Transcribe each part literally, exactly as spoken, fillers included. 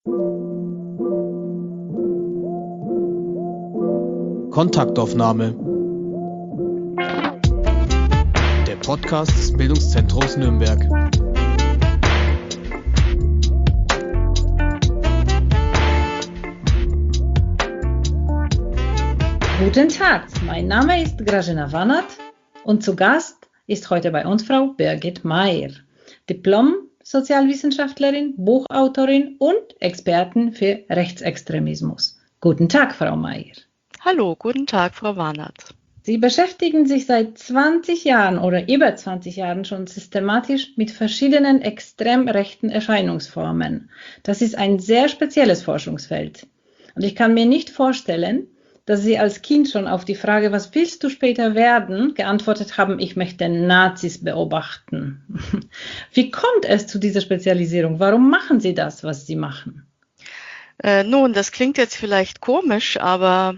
Kontaktaufnahme. Der Podcast des Bildungszentrums Nürnberg. Guten Tag, mein Name ist Grażyna Wanat und zu Gast ist heute bei uns Frau Birgit Meier, Diplom-Sozialwissenschaftlerin, Buchautorin und Expertin für Rechtsextremismus. Guten Tag, Frau Meier. Hallo, guten Tag, Frau Wanat. Sie beschäftigen sich seit zwanzig Jahren oder über zwanzig Jahren schon systematisch mit verschiedenen extrem rechten Erscheinungsformen. Das ist ein sehr spezielles Forschungsfeld. Und ich kann mir nicht vorstellen, dass Sie als Kind schon auf die Frage, was willst du später werden, geantwortet haben, ich möchte Nazis beobachten. Wie kommt es zu dieser Spezialisierung? Warum machen Sie das, was Sie machen? Äh, nun, das klingt jetzt vielleicht komisch, aber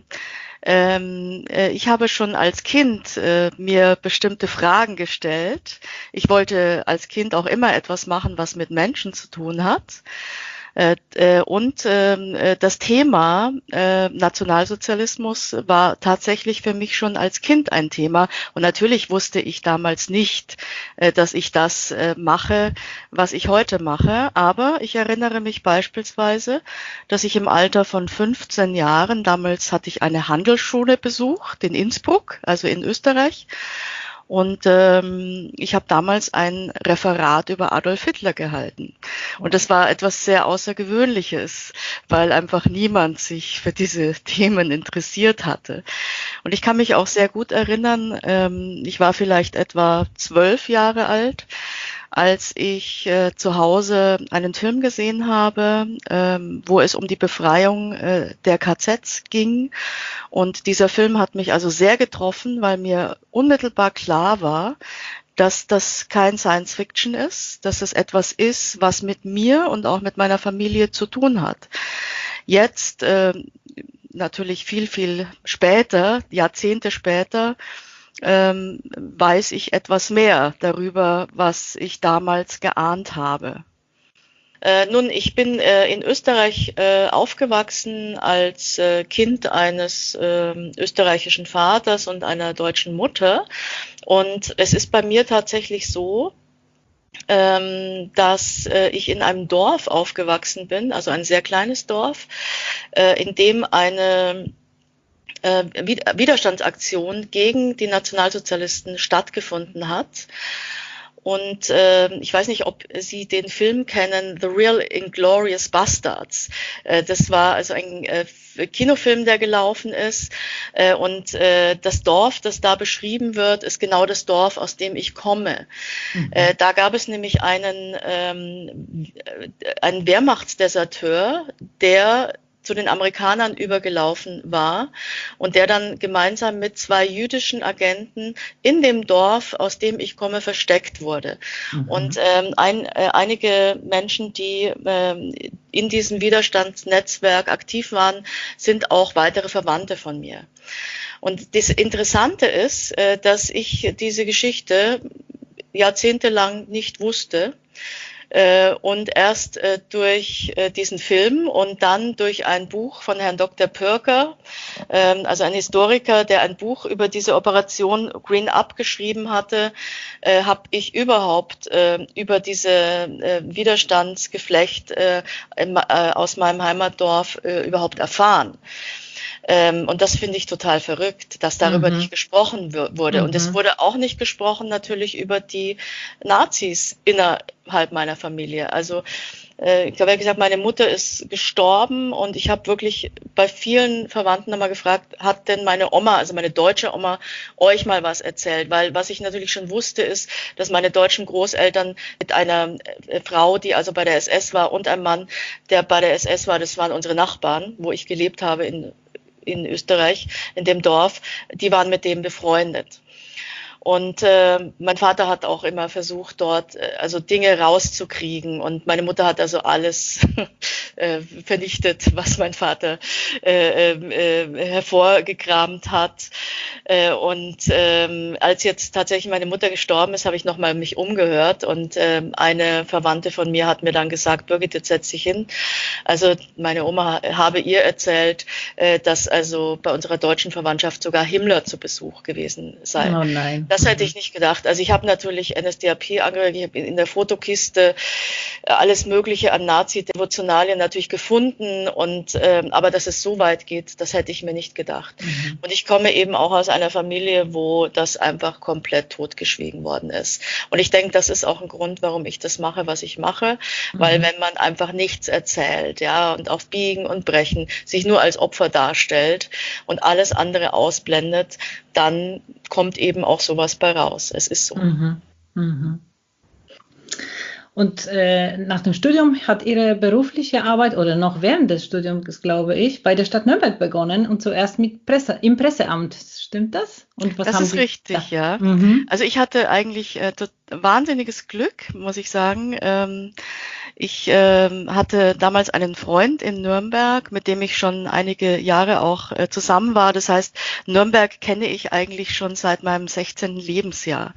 ähm, äh, ich habe schon als Kind äh, mir bestimmte Fragen gestellt. Ich wollte als Kind auch immer etwas machen, was mit Menschen zu tun hat. Äh, äh, und äh, das Thema äh, Nationalsozialismus war tatsächlich für mich schon als Kind ein Thema. Und natürlich wusste ich damals nicht, äh, dass ich das äh, mache, was ich heute mache. Aber ich erinnere mich beispielsweise, dass ich im Alter von fünfzehn Jahren, damals hatte ich eine Handelsschule besucht in Innsbruck, also in Österreich. Und ähm, ich habe damals ein Referat über Adolf Hitler gehalten. Und das war etwas sehr Außergewöhnliches, weil einfach niemand sich für diese Themen interessiert hatte. Und ich kann mich auch sehr gut erinnern, ähm, ich war vielleicht etwa zwölf Jahre alt, als ich äh, zu Hause einen Film gesehen habe, ähm, wo es um die Befreiung äh, der K Zs ging. Und dieser Film hat mich also sehr getroffen, weil mir unmittelbar klar war, dass das kein Science Fiction ist, dass es etwas ist, was mit mir und auch mit meiner Familie zu tun hat. Jetzt, äh, natürlich viel, viel später, Jahrzehnte später, ähm, weiß ich etwas mehr darüber, was ich damals geahnt habe. Äh, nun, ich bin äh, in Österreich äh, aufgewachsen als äh, Kind eines äh, österreichischen Vaters und einer deutschen Mutter. Und es ist bei mir tatsächlich so, ähm, dass äh, ich in einem Dorf aufgewachsen bin, also ein sehr kleines Dorf, äh, in dem eine Widerstandsaktion gegen die Nationalsozialisten stattgefunden hat. Und äh, ich weiß nicht, ob Sie den Film kennen, The Real Inglourious Bastards. Äh, das war also ein äh, Kinofilm, der gelaufen ist. Äh, und äh, das Dorf, das da beschrieben wird, ist genau das Dorf, aus dem ich komme. Mhm. Äh, da gab es nämlich einen, ähm, einen Wehrmachtsdeserteur, der zu den Amerikanern übergelaufen war und der dann gemeinsam mit zwei jüdischen Agenten in dem Dorf, aus dem ich komme, versteckt wurde. Mhm. Und ähm, ein, äh, einige Menschen, die ähm, in diesem Widerstandsnetzwerk aktiv waren, sind auch weitere Verwandte von mir. Und das Interessante ist, äh, dass ich diese Geschichte jahrzehntelang nicht wusste. Und erst äh, durch äh, diesen Film und dann durch ein Buch von Herrn Doktor Pörker, ähm, also ein Historiker, der ein Buch über diese Operation Green Up geschrieben hatte, äh, habe ich überhaupt äh, über diese äh, Widerstandsgeflecht äh, im, äh, aus meinem Heimatdorf äh, überhaupt erfahren. Ähm, und das finde ich total verrückt, dass darüber mhm. nicht gesprochen w- wurde. Mhm. Und es wurde auch nicht gesprochen natürlich über die Nazis innerhalb meiner Familie. Also äh, ich habe ja gesagt, meine Mutter ist gestorben und ich habe wirklich bei vielen Verwandten nochmal gefragt, hat denn meine Oma, also meine deutsche Oma, euch mal was erzählt? Weil was ich natürlich schon wusste, ist, dass meine deutschen Großeltern mit einer äh, Frau, die also bei der S S war, und einem Mann, der bei der S S war, das waren unsere Nachbarn, wo ich gelebt habe in in Österreich, in dem Dorf, die waren mit dem befreundet. Und äh, mein Vater hat auch immer versucht, dort äh, also Dinge rauszukriegen. Und meine Mutter hat also alles äh, vernichtet, was mein Vater äh, äh, hervorgekramt hat. Äh, und ähm, als jetzt tatsächlich meine Mutter gestorben ist, habe ich nochmal mich umgehört. Und äh, eine Verwandte von mir hat mir dann gesagt, Birgit, jetzt setz dich hin. Also meine Oma habe ihr erzählt, äh, dass also bei unserer deutschen Verwandtschaft sogar Himmler zu Besuch gewesen sei. Oh nein. Das hätte ich nicht gedacht. Also ich habe natürlich N S D A P angehört, ich habe in der Fotokiste alles Mögliche an Nazi-Devotionalien natürlich gefunden, und ähm, aber dass es so weit geht, das hätte ich mir nicht gedacht. Mhm. Und ich komme eben auch aus einer Familie, wo das einfach komplett totgeschwiegen worden ist. Und ich denke, das ist auch ein Grund, warum ich das mache, was ich mache, mhm. weil wenn man einfach nichts erzählt, ja, und auf Biegen und Brechen sich nur als Opfer darstellt und alles andere ausblendet, dann kommt eben auch sowas bei raus. Es ist so. Mhm. Mhm. Und äh, nach dem Studium hat Ihre berufliche Arbeit, oder noch während des Studiums, glaube ich, bei der Stadt Nürnberg begonnen, und zuerst mit Presse, im Presseamt. Stimmt das? Und was das haben ist Sie richtig, da? ja. Mhm. Also ich hatte eigentlich äh, wahnsinniges Glück, muss ich sagen. Ähm, ich ähm, hatte damals einen Freund in Nürnberg, mit dem ich schon einige Jahre auch äh, zusammen war. Das heißt, Nürnberg kenne ich eigentlich schon seit meinem sechzehnten Lebensjahr.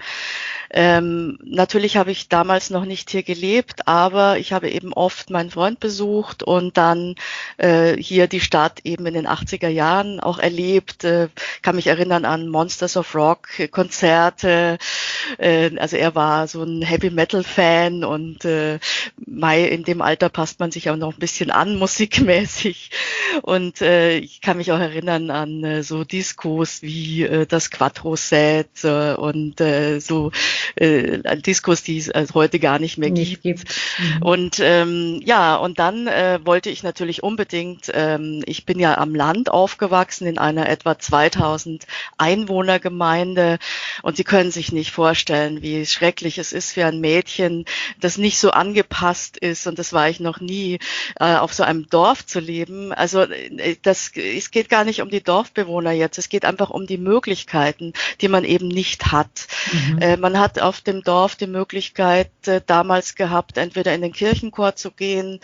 Ähm, natürlich habe ich damals noch nicht hier gelebt, aber ich habe eben oft meinen Freund besucht und dann äh, hier die Stadt eben in den achtziger Jahren auch erlebt. Äh, kann mich erinnern an Monsters of Rock Konzerte. Äh, also er war so ein Heavy Metal Fan, und äh, Mai, in dem Alter passt man sich auch noch ein bisschen an, musikmäßig. Und äh, ich kann mich auch erinnern an äh, so Diskos wie äh, das Quattro Set äh, und äh, so äh, Diskos, die es also heute gar nicht mehr Nicht gibt. gibt. Mhm. Und ähm, ja, und dann äh, wollte ich natürlich unbedingt, ähm, ich bin ja am Land aufgewachsen in einer etwa zweitausend Einwohnergemeinde, und Sie können sich nicht vorstellen, wie schrecklich es ist für ein Mädchen, das nicht so angepasst ist, und das war ich noch nie, äh, auf so einem Dorf zu leben. Also äh, das, es geht gar nicht um die Dorfbewohner jetzt, es geht einfach um die Möglichkeiten, die man eben nicht hat. Mhm. Äh, man hat auf dem Dorf die Möglichkeit äh, damals gehabt, entweder in den Kirchenchor zu gehen,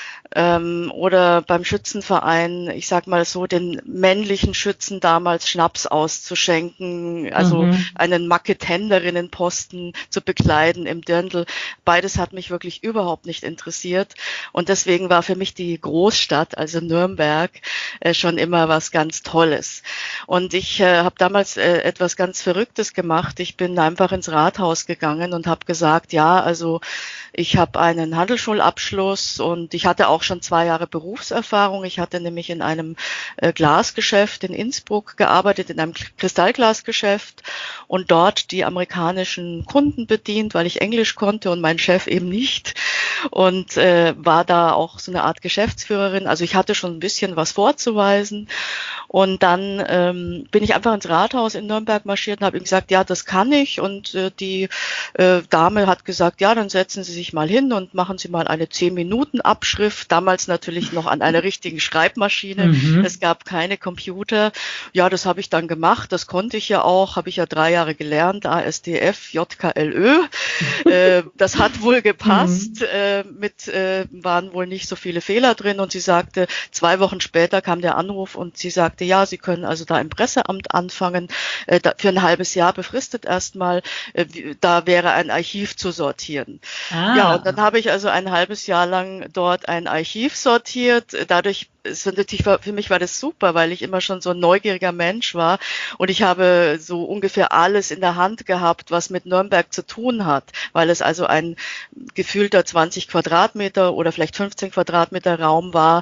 ähm, oder beim Schützenverein, ich sag mal so, den männlichen Schützen damals Schnaps auszuschenken, also mhm. einen Marketenderinnenposten zu bekleiden im Dirndl. Beides hat mich wirklich überhaupt nicht interessiert, und deswegen war für mich die Großstadt, also Nürnberg, äh, schon immer was ganz Tolles. Und ich äh, habe damals äh, etwas ganz Verrücktes gemacht. Ich bin einfach ins Rathaus gegangen und habe gesagt, ja, also ich habe einen Handelsschulabschluss und ich hatte auch schon zwei Jahre Berufserfahrung. Ich hatte nämlich in einem äh, Glasgeschäft in Innsbruck gearbeitet, in einem Kristallglasgeschäft, und dort die amerikanischen Kunden bedient, weil ich Englisch konnte und mein Chef eben nicht, und äh, war da auch so eine Art Geschäftsführerin. Also ich hatte schon ein bisschen was vorzuweisen, und dann ähm, bin ich einfach ins Rathaus in Nürnberg marschiert und habe ihm gesagt, ja, das kann ich, und äh, die äh, Dame hat gesagt, ja, dann setzen Sie sich mal hin und machen Sie mal eine zehn Minuten Abschrift, damals natürlich noch an einer richtigen Schreibmaschine, mhm. Es gab keine Computer. Ja, das habe ich dann gemacht, das konnte ich ja auch, habe ich ja drei Jahre gelernt, A S D F, J K L Ö, äh, das hat wohl gepasst, mhm. äh, mit äh, waren wohl nicht so viele Fehler drin, und sie sagte, zwei Wochen später kam der Anruf und sie sagte, ja, Sie können also da im Presseamt anfangen, äh, da, für ein halbes Jahr befristet erstmal, äh, da wäre ein Archiv zu sortieren. Ah. Ja, und dann habe ich also ein halbes Jahr lang dort ein Archiv sortiert. Dadurch ist natürlich, für mich war das super, weil ich immer schon so ein neugieriger Mensch war, und ich habe so ungefähr alles in der Hand gehabt, was mit Nürnberg zu tun hat, weil es also ein gefühlter zwanzig Quadratmeter oder vielleicht fünfzehn Quadratmeter Raum war,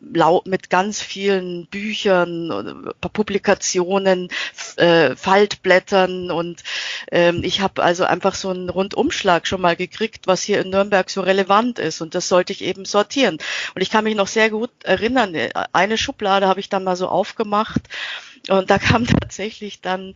mit ganz vielen Büchern, Publikationen, äh, Faltblättern, und ähm, ich habe also einfach so einen Rundumschlag schon mal gekriegt, was hier in Nürnberg so relevant ist, und das sollte ich eben sortieren. Und ich kann mich noch sehr gut erinnern, eine Schublade habe ich dann mal so aufgemacht, und da kamen tatsächlich dann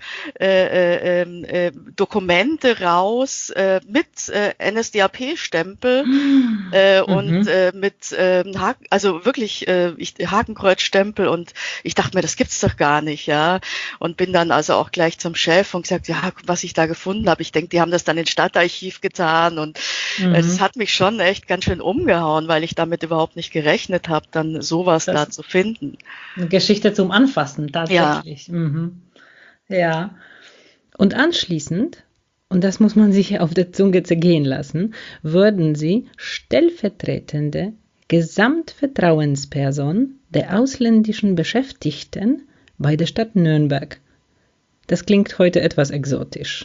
äh, äh, äh, Dokumente raus äh, mit äh, N S D A P-Stempel äh, Mhm. und äh, mit äh, Haken, also wirklich äh, ich, Hakenkreuzstempel, und ich dachte mir, das gibt's doch gar nicht, ja. Und bin dann also auch gleich zum Chef und gesagt, ja, was ich da gefunden habe. Ich denke, die haben das dann ins Stadtarchiv getan, und äh, das Mhm. hat mich schon echt ganz schön umgehauen, weil ich damit überhaupt nicht gerechnet habe, dann sowas Das da zu finden. eine Geschichte zum Anfassen, Ja. tatsächlich. Mhm. Ja. Und anschließend, und das muss man sich auf der Zunge zergehen lassen, wurden sie stellvertretende Gesamtvertrauensperson der ausländischen Beschäftigten bei der Stadt Nürnberg. Das klingt heute etwas exotisch.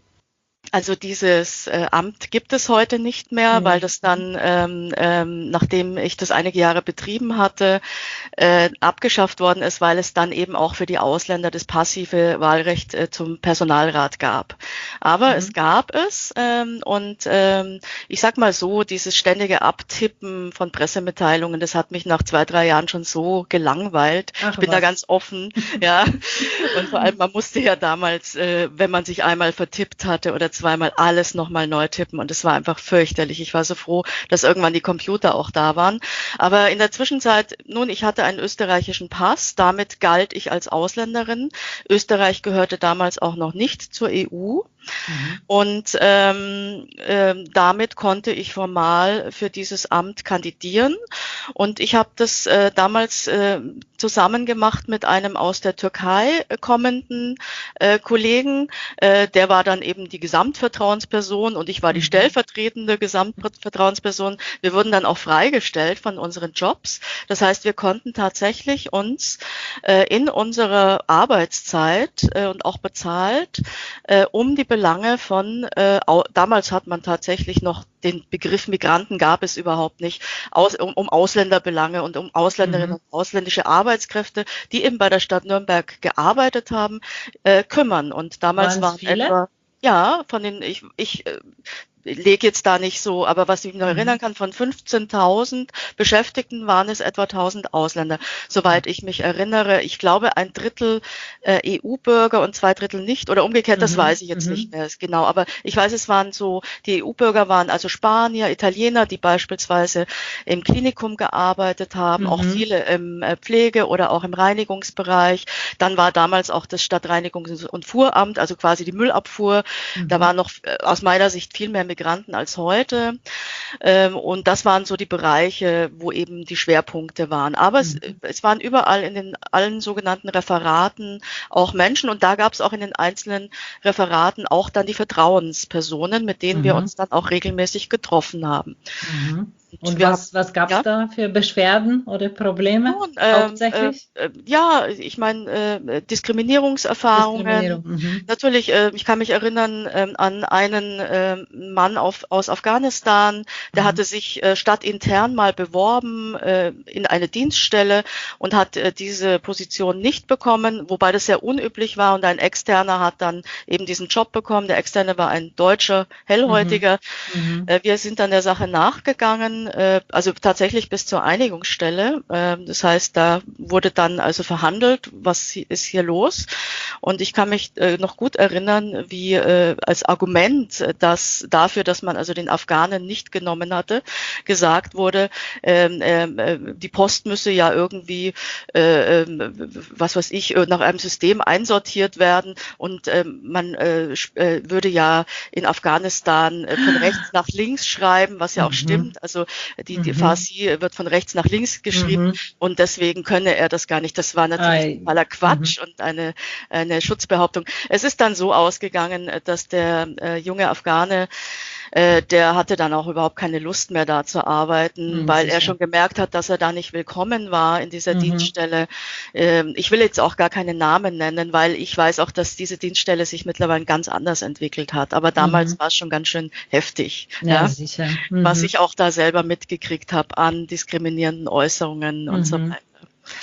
Also dieses äh, Amt gibt es heute nicht mehr, weil Ja. das dann, ähm, ähm, nachdem ich das einige Jahre betrieben hatte, äh, abgeschafft worden ist, weil es dann eben auch für die Ausländer das passive Wahlrecht äh, zum Personalrat gab. Aber Mhm. es gab es, ähm, und ähm, ich sag mal so, dieses ständige Abtippen von Pressemitteilungen, das hat mich nach zwei, drei Jahren schon so gelangweilt. Ach Ich bin da was. ganz offen, ja. Und vor allem, man musste ja damals, äh, wenn man sich einmal vertippt hatte oder zweimal, alles nochmal neu tippen, und es war einfach fürchterlich. Ich war so froh, dass irgendwann die Computer auch da waren. Aber in der Zwischenzeit, nun, ich hatte einen österreichischen Pass, damit galt ich als Ausländerin. Österreich gehörte damals auch noch nicht zur E U. Mhm. Und ähm, ähm, damit konnte ich formal für dieses Amt kandidieren. Und ich habe das äh, damals äh, zusammen gemacht mit einem aus der Türkei kommenden äh, Kollegen. Äh, der war dann eben die Gesamtvertrauensperson und ich war die Mhm. stellvertretende Gesamtvertrauensperson. Wir wurden dann auch freigestellt von unseren Jobs. Das heißt, wir konnten tatsächlich uns äh, in unserer Arbeitszeit äh, und auch bezahlt äh, um die Belange von, äh, au, damals hat man tatsächlich noch den Begriff Migranten gab es überhaupt nicht, aus, um, um Ausländerbelange und um Ausländerinnen Mhm. und ausländische Arbeitskräfte, die eben bei der Stadt Nürnberg gearbeitet haben, äh, kümmern. Und damals Waren es waren viele? etwa, ja, von den, ich, ich äh, lege jetzt da nicht so, aber was ich mich noch Mhm. erinnern kann, von fünfzehntausend Beschäftigten waren es etwa tausend Ausländer, soweit ich mich erinnere. Ich glaube, ein Drittel äh, E U-Bürger und zwei Drittel nicht, oder umgekehrt, das Mhm. weiß ich jetzt Mhm. nicht mehr genau, aber ich weiß, es waren so, die E U-Bürger waren also Spanier, Italiener, die beispielsweise im Klinikum gearbeitet haben, auch Mhm. viele im äh, Pflege- oder auch im Reinigungsbereich. Dann war damals auch das Stadtreinigungs- und Fuhramt, also quasi die Müllabfuhr. Da Mhm. waren noch äh, aus meiner Sicht viel mehr Migranten als heute. Ähm, und das waren so die Bereiche, wo eben die Schwerpunkte waren. Aber es, Mhm. es waren überall in den allen sogenannten Referaten auch Menschen, und da gab es auch in den einzelnen Referaten auch dann die Vertrauenspersonen, mit denen wir Mhm. uns dann auch regelmäßig getroffen haben. Mhm. Und Und wir haben, was, was gab es ja, da für Beschwerden oder Probleme nun, ähm, äh, hauptsächlich? äh, ja, ich meine, äh, Diskriminierungserfahrungen. Diskriminierung. Mhm. Natürlich, äh, ich kann mich erinnern ähm, an einen äh, Mann auf, aus Afghanistan, der Mhm. hatte sich äh, stadtintern mal beworben äh, in eine Dienststelle und hat äh, diese Position nicht bekommen, wobei das sehr unüblich war, und ein Externer hat dann eben diesen Job bekommen. Der Externe war ein Deutscher, Mhm. Hellhäutiger. Mhm. Äh, wir sind dann der Sache nachgegangen, äh, also tatsächlich bis zur Einigungsstelle. Äh, das heißt, da wurde dann also verhandelt, was ist hier los. Und ich kann mich äh, noch gut erinnern, wie äh, als Argument, äh, dass dafür, dass man also den Afghanen nicht genommen hatte, gesagt wurde, ähm, äh, die Post müsse ja irgendwie, äh, äh, was weiß ich, nach einem System einsortiert werden, und äh, man äh, äh, würde ja in Afghanistan äh, von rechts nach links schreiben, was ja auch Mhm. stimmt. Also die, die Mhm. Farsi wird von rechts nach links geschrieben, Mhm. und deswegen könne er das gar nicht. Das war natürlich Ei. totaler Mhm. Quatsch und eine, eine Schutzbehauptung. Es ist dann so ausgegangen, dass der äh, junge Afghane, äh, der hatte dann auch überhaupt keine Lust mehr da zu arbeiten, Mhm. weil er Sicher. schon gemerkt hat, dass er da nicht willkommen war in dieser Mhm. Dienststelle. Ähm, ich will jetzt auch gar keine Namen nennen, weil ich weiß auch, dass diese Dienststelle sich mittlerweile ganz anders entwickelt hat. Aber damals Mhm. war es schon ganz schön heftig, Ja, ja, sicher. was Mhm. ich auch da selber mitgekriegt habe an diskriminierenden Äußerungen und so Mhm. weiter.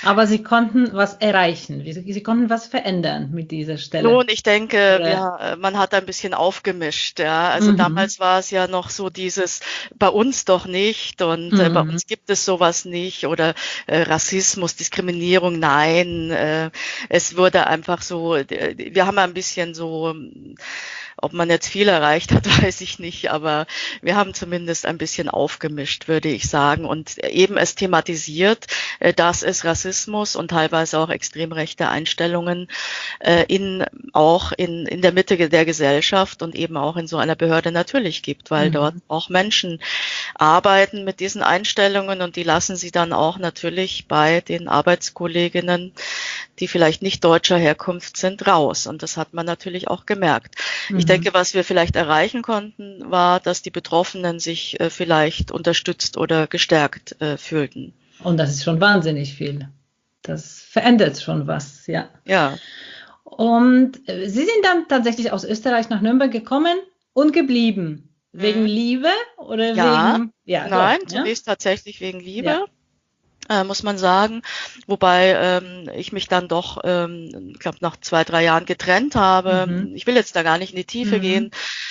Aber Sie konnten was erreichen, Sie, Sie konnten was verändern mit dieser Stelle. Nun, ich denke, Oder- ja, man hat ein bisschen aufgemischt, ja. Also Mhm. damals war es ja noch so dieses, bei uns doch nicht und äh, bei Mhm. uns gibt es sowas nicht oder äh, Rassismus, Diskriminierung, nein. Äh, es wurde einfach so, äh, wir haben ein bisschen so, ob man jetzt viel erreicht hat, weiß ich nicht, aber wir haben zumindest ein bisschen aufgemischt, würde ich sagen, und eben es thematisiert, äh, dass es Rassismus und teilweise auch extrem rechte Einstellungen äh, in, auch in, in der Mitte der Gesellschaft und eben auch in so einer Behörde natürlich gibt, weil Mhm. dort auch Menschen arbeiten mit diesen Einstellungen und die lassen sie dann auch natürlich bei den Arbeitskolleginnen, die vielleicht nicht deutscher Herkunft sind, raus. Und das hat man natürlich auch gemerkt. Mhm. Ich denke, was wir vielleicht erreichen konnten, war, dass die Betroffenen sich äh, vielleicht unterstützt oder gestärkt äh, fühlten. Und das ist schon wahnsinnig viel. Das verändert schon was, ja. Ja. Und äh, Sie sind dann tatsächlich aus Österreich nach Nürnberg gekommen und geblieben. Wegen Mhm. Liebe oder Ja. wegen... Ja, Nein, doch, ja? zunächst tatsächlich wegen Liebe. Ja. Äh, muss man sagen, wobei ähm, ich mich dann doch, ähm, ich glaube, nach zwei, drei Jahren getrennt habe. Mhm. Ich will jetzt da gar nicht in die Tiefe Mhm. gehen.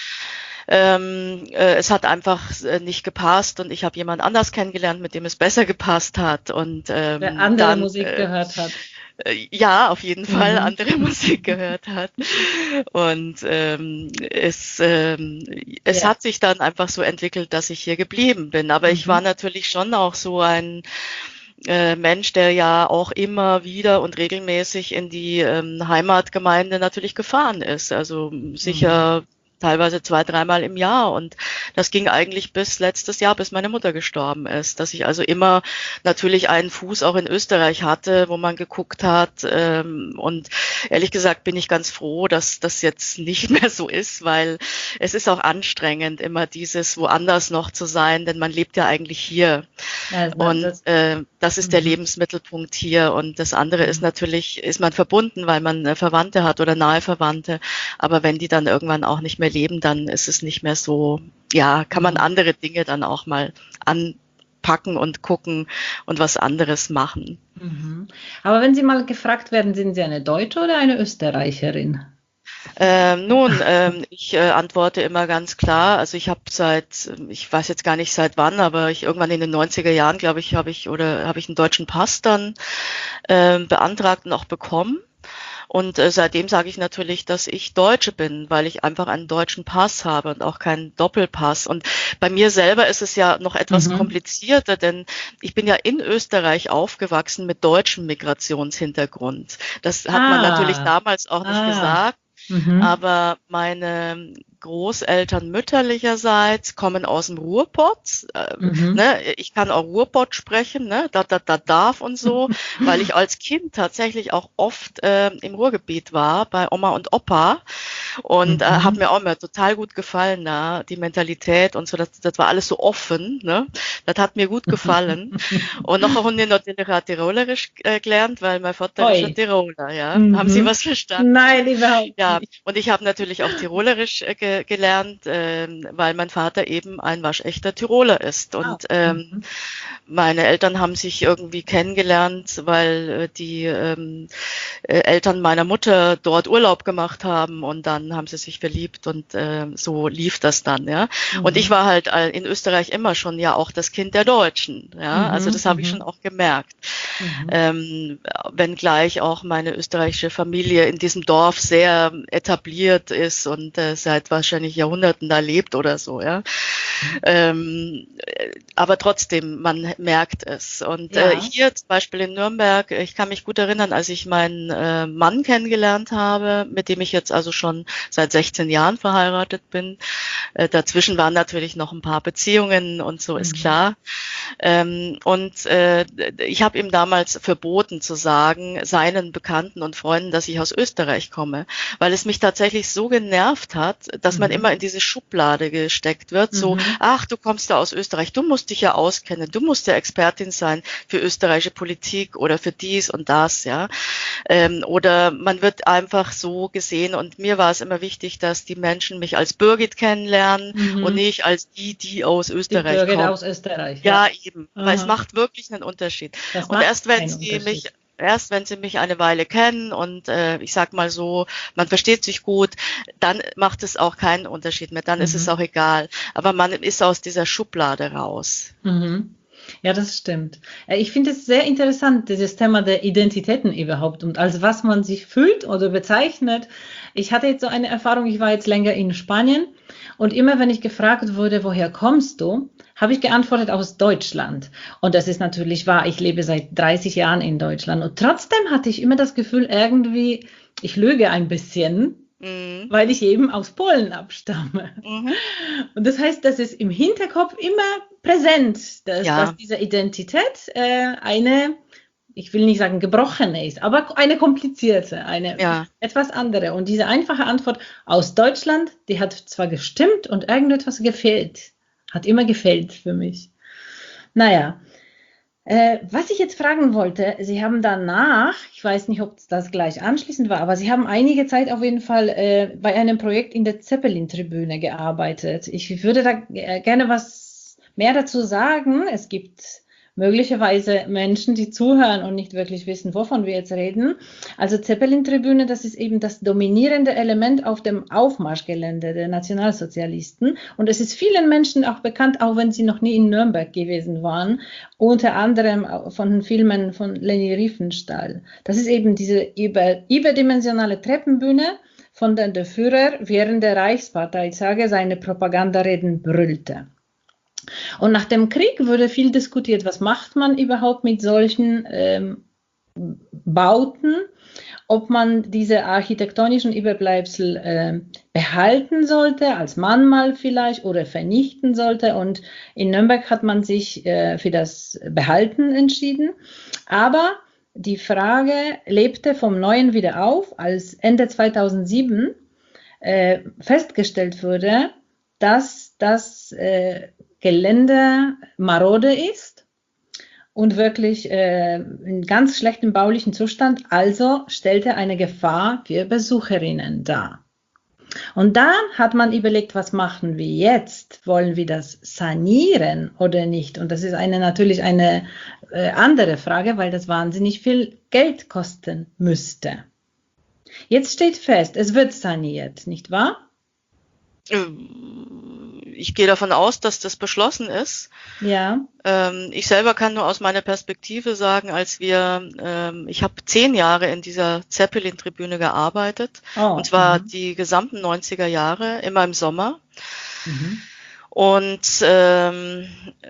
Ähm, äh, es hat einfach äh, nicht gepasst und ich habe jemand anders kennengelernt, mit dem es besser gepasst hat und ähm, Der andere dann, Musik äh, gehört hat. äh, ja, auf jeden Fall Mhm. andere Musik gehört hat. Und ähm, es, ähm, es Ja. hat sich dann einfach so entwickelt, dass ich hier geblieben bin. Aber ich Mhm. war natürlich schon auch so ein äh, Mensch, der ja auch immer wieder und regelmäßig in die ähm, Heimatgemeinde natürlich gefahren ist. Also sicher teilweise zwei, dreimal im Jahr. Und das ging eigentlich bis letztes Jahr, bis meine Mutter gestorben ist. Dass ich also immer natürlich einen Fuß auch in Österreich hatte, wo man geguckt hat. Ähm, und ehrlich gesagt bin ich ganz froh, dass das jetzt nicht mehr so ist, weil es ist auch anstrengend, immer dieses woanders noch zu sein, denn man lebt ja eigentlich hier. Also, Und das, äh, das ist der Mhm. Lebensmittelpunkt hier. Und das andere ist Mhm. natürlich, ist man verbunden, weil man äh, Verwandte hat oder nahe Verwandte. Aber wenn die dann irgendwann auch nicht mehr leben, dann ist es nicht mehr so, ja, kann man Mhm. andere Dinge dann auch mal anpacken und gucken und was anderes machen. Mhm. Aber wenn Sie mal gefragt werden, sind Sie eine Deutsche oder eine Österreicherin? Ähm, nun, ähm, ich äh, antworte immer ganz klar. Also ich habe seit, ich weiß jetzt gar nicht seit wann, aber ich irgendwann in den neunziger Jahren, glaube ich, habe ich oder habe ich einen deutschen Pass dann ähm, beantragt und auch bekommen. Und äh, seitdem sage ich natürlich, dass ich Deutsche bin, weil ich einfach einen deutschen Pass habe und auch keinen Doppelpass. Und bei mir selber ist es ja noch etwas Mhm. komplizierter, denn ich bin ja in Österreich aufgewachsen mit deutschem Migrationshintergrund. Das hat man natürlich Ah, damals auch nicht ah. gesagt. Mhm. Aber meine Großeltern mütterlicherseits kommen aus dem Ruhrpott. Äh, Mhm. ne, ich kann auch Ruhrpott sprechen, ne, da, da, da darf und so, weil ich als Kind tatsächlich auch oft äh, im Ruhrgebiet war, bei Oma und Opa. Und äh, hat Mhm. mir auch immer total gut gefallen da, die Mentalität und so, das, das war alles so offen, ne? Das hat mir gut gefallen. Und nachher haben wir noch Tirolerisch äh, gelernt, weil mein Vater ist ein Oi. Tiroler, ja. Haben Sie Mhm. was verstanden? Nein, überhaupt Ja, nicht. und ich habe natürlich auch Tirolerisch äh, ge gelernt, ähm, weil mein Vater eben ein waschechter Tiroler ist. Ah. Und ähm, Mhm. meine Eltern haben sich irgendwie kennengelernt, weil äh, die ähm, äh, Eltern meiner Mutter dort Urlaub gemacht haben und dann haben sie sich verliebt und äh, so lief das dann, ja. Und ich Mhm. war halt äh, in Österreich immer schon ja auch das Kind der Deutschen, ja. Also Mhm. das habe ich schon Mhm. auch gemerkt. Mhm. Ähm, wenngleich auch meine österreichische Familie in diesem Dorf sehr etabliert ist und äh, seit wahrscheinlich Jahrhunderten da lebt oder so, ja. Ähm, äh, aber trotzdem, man merkt es. Und äh, Ja. hier zum Beispiel in Nürnberg, ich kann mich gut erinnern, als ich meinen äh, Mann kennengelernt habe, mit dem ich jetzt also schon seit sechzehn Jahren verheiratet bin. Äh, dazwischen waren natürlich noch ein paar Beziehungen und so, ist Mhm. klar. Ähm, und äh, ich habe ihm damals verboten zu sagen, seinen Bekannten und Freunden, dass ich aus Österreich komme, weil es mich tatsächlich so genervt hat, dass man Mhm. immer in diese Schublade gesteckt wird, so, Mhm. ach, du kommst ja aus Österreich, du musst dich ja auskennen, du musst ja Expertin sein für österreichische Politik oder für dies und das, ja. Ähm, oder man wird einfach so gesehen und mir war es immer wichtig, dass die Menschen mich als Birgit kennenlernen Mhm. und nicht als die, die aus Die Österreich Birgit kommen. aus Österreich, ja. Ja, eben, weil es Aha. macht wirklich einen Unterschied. Das Und macht erst wenn einen Sie mich Unterschied. erst wenn sie mich eine Weile kennen und äh, ich sag mal so, man versteht sich gut, dann macht es auch keinen Unterschied mehr, dann mhm. ist es auch egal. Aber man ist aus dieser Schublade raus. Mhm. Ja, das stimmt. Ich finde es sehr interessant, dieses Thema der Identitäten überhaupt und als was man sich fühlt oder bezeichnet. Ich hatte jetzt so eine Erfahrung, ich war jetzt länger in Spanien und immer wenn ich gefragt wurde, woher kommst du, habe ich geantwortet aus Deutschland. Und das ist natürlich wahr, ich lebe seit dreißig Jahren in Deutschland und trotzdem hatte ich immer das Gefühl, irgendwie, ich lüge ein bisschen. Mhm. Weil ich eben aus Polen abstamme. Mhm. Und das heißt, das ist im Hinterkopf immer präsent, dass, ja. dass diese Identität äh, eine, ich will nicht sagen gebrochene ist, aber eine komplizierte, eine ja. etwas andere. Und diese einfache Antwort aus Deutschland, die hat zwar gestimmt und irgendetwas gefehlt, hat immer gefehlt für mich. Naja. Äh, was ich jetzt fragen wollte, Sie haben danach, ich weiß nicht, ob das gleich anschließend war, aber Sie haben einige Zeit auf jeden Fall äh, bei einem Projekt in der Zeppelin-Tribüne gearbeitet. Ich würde da g- gerne was mehr dazu sagen. Es gibt möglicherweise Menschen, die zuhören und nicht wirklich wissen, wovon wir jetzt reden. Also Zeppelin-Tribüne, das ist eben das dominierende Element auf dem Aufmarschgelände der Nationalsozialisten. Und es ist vielen Menschen auch bekannt, auch wenn sie noch nie in Nürnberg gewesen waren, unter anderem von den Filmen von Leni Riefenstahl. Das ist eben diese über, überdimensionale Treppenbühne, von der der Führer während der Reichsparteitage seine Propagandareden brüllte. Und nach dem Krieg wurde viel diskutiert, was macht man überhaupt mit solchen ähm, Bauten, ob man diese architektonischen Überbleibsel äh, behalten sollte, als Mahnmal vielleicht, oder vernichten sollte. Und in Nürnberg hat man sich äh, für das Behalten entschieden. Aber die Frage lebte vom Neuen wieder auf, als Ende zweitausendsieben äh, festgestellt wurde, dass das äh, Gelände marode ist und wirklich äh, in ganz schlechtem baulichen Zustand, also stellte eine Gefahr für Besucherinnen dar. Und dann hat man überlegt, was machen wir jetzt? Wollen wir das sanieren oder nicht? Und das ist eine natürlich eine äh, andere Frage, weil das wahnsinnig viel Geld kosten müsste. Jetzt steht fest, es wird saniert, nicht wahr? Ich gehe davon aus, dass das beschlossen ist. Ja. Ähm, ich selber kann nur aus meiner Perspektive sagen, als wir, ähm, ich habe zehn Jahre in dieser Zeppelin-Tribüne gearbeitet, oh, und zwar mhm. die gesamten neunziger Jahre, immer im Sommer. Mhm. Und ähm,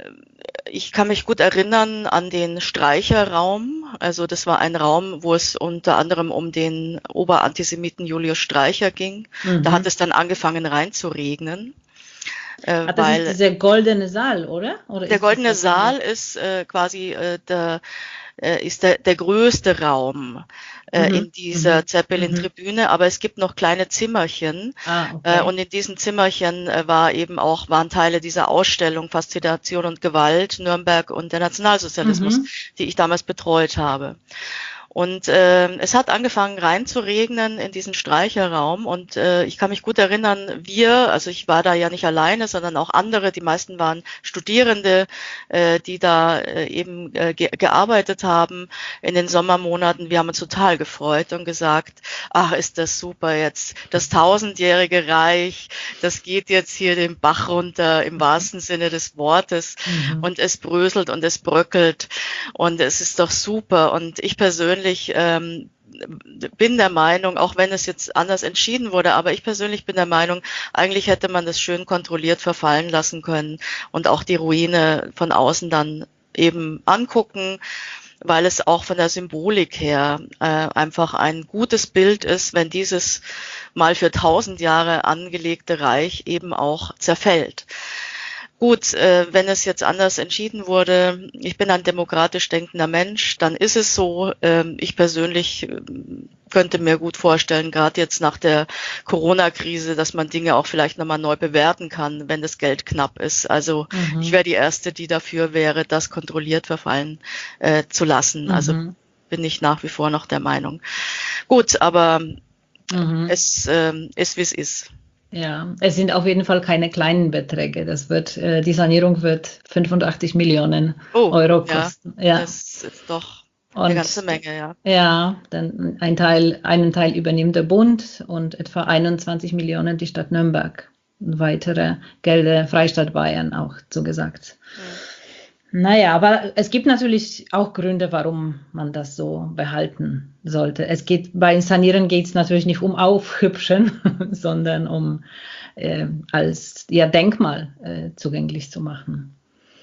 ich kann mich gut erinnern an den Streicher-Raum. Also das war ein Raum, wo es unter anderem um den Oberantisemiten Julius Streicher ging. Mhm. Da hat es dann angefangen reinzuregnen. Äh, das weil, ist dieser goldene Saal, oder? oder der goldene Saal ist äh, quasi äh, der, äh, ist der, der größte Raum äh, mhm. in dieser mhm. Zeppelin-Tribüne, aber es gibt noch kleine Zimmerchen. Ah, okay. äh, und in diesen Zimmerchen äh, war eben auch, waren Teile dieser Ausstellung Faszination und Gewalt, Nürnberg und der Nationalsozialismus, mhm. die ich damals betreut habe. Und äh, es hat angefangen reinzuregnen in diesen Streicherraum und äh, ich kann mich gut erinnern, wir, also ich war da ja nicht alleine, sondern auch andere, die meisten waren Studierende, äh, die da äh, eben äh, ge- gearbeitet haben in den Sommermonaten. Wir haben uns total gefreut und gesagt, ach, ist das super jetzt, das tausendjährige Reich, das geht jetzt hier den Bach runter im wahrsten Sinne des Wortes mhm. und es bröselt und es bröckelt und es ist doch super. Und ich persönlich Ich ähm, bin der Meinung, auch wenn es jetzt anders entschieden wurde, aber ich persönlich bin der Meinung, eigentlich hätte man das schön kontrolliert verfallen lassen können und auch die Ruine von außen dann eben angucken, weil es auch von der Symbolik her äh, einfach ein gutes Bild ist, wenn dieses mal für tausend Jahre angelegte Reich eben auch zerfällt. Gut, äh, wenn es jetzt anders entschieden wurde, ich bin ein demokratisch denkender Mensch, dann ist es so. Ähm, ich persönlich äh, könnte mir gut vorstellen, gerade jetzt nach der Corona-Krise, dass man Dinge auch vielleicht nochmal neu bewerten kann, wenn das Geld knapp ist. Also mhm. ich wäre die Erste, die dafür wäre, das kontrolliert verfallen äh, zu lassen. Mhm. Also bin ich nach wie vor noch der Meinung. Gut, aber mhm. es äh, ist, wie es ist. Ja, es sind auf jeden Fall keine kleinen Beträge. Das wird, äh, die Sanierung wird fünfundachtzig Millionen oh, Euro kosten. Ja, ja, das ist doch Und, eine ganze Menge, ja. Ja, dann ein Teil, einen Teil übernimmt der Bund und etwa einundzwanzig Millionen die Stadt Nürnberg. Und weitere Gelder Freistaat Bayern auch zugesagt. Mhm. Naja, aber es gibt natürlich auch Gründe, warum man das so behalten sollte. Es geht, bei Sanieren geht es natürlich nicht um Aufhübschen, sondern um äh, als ja, Denkmal äh, zugänglich zu machen.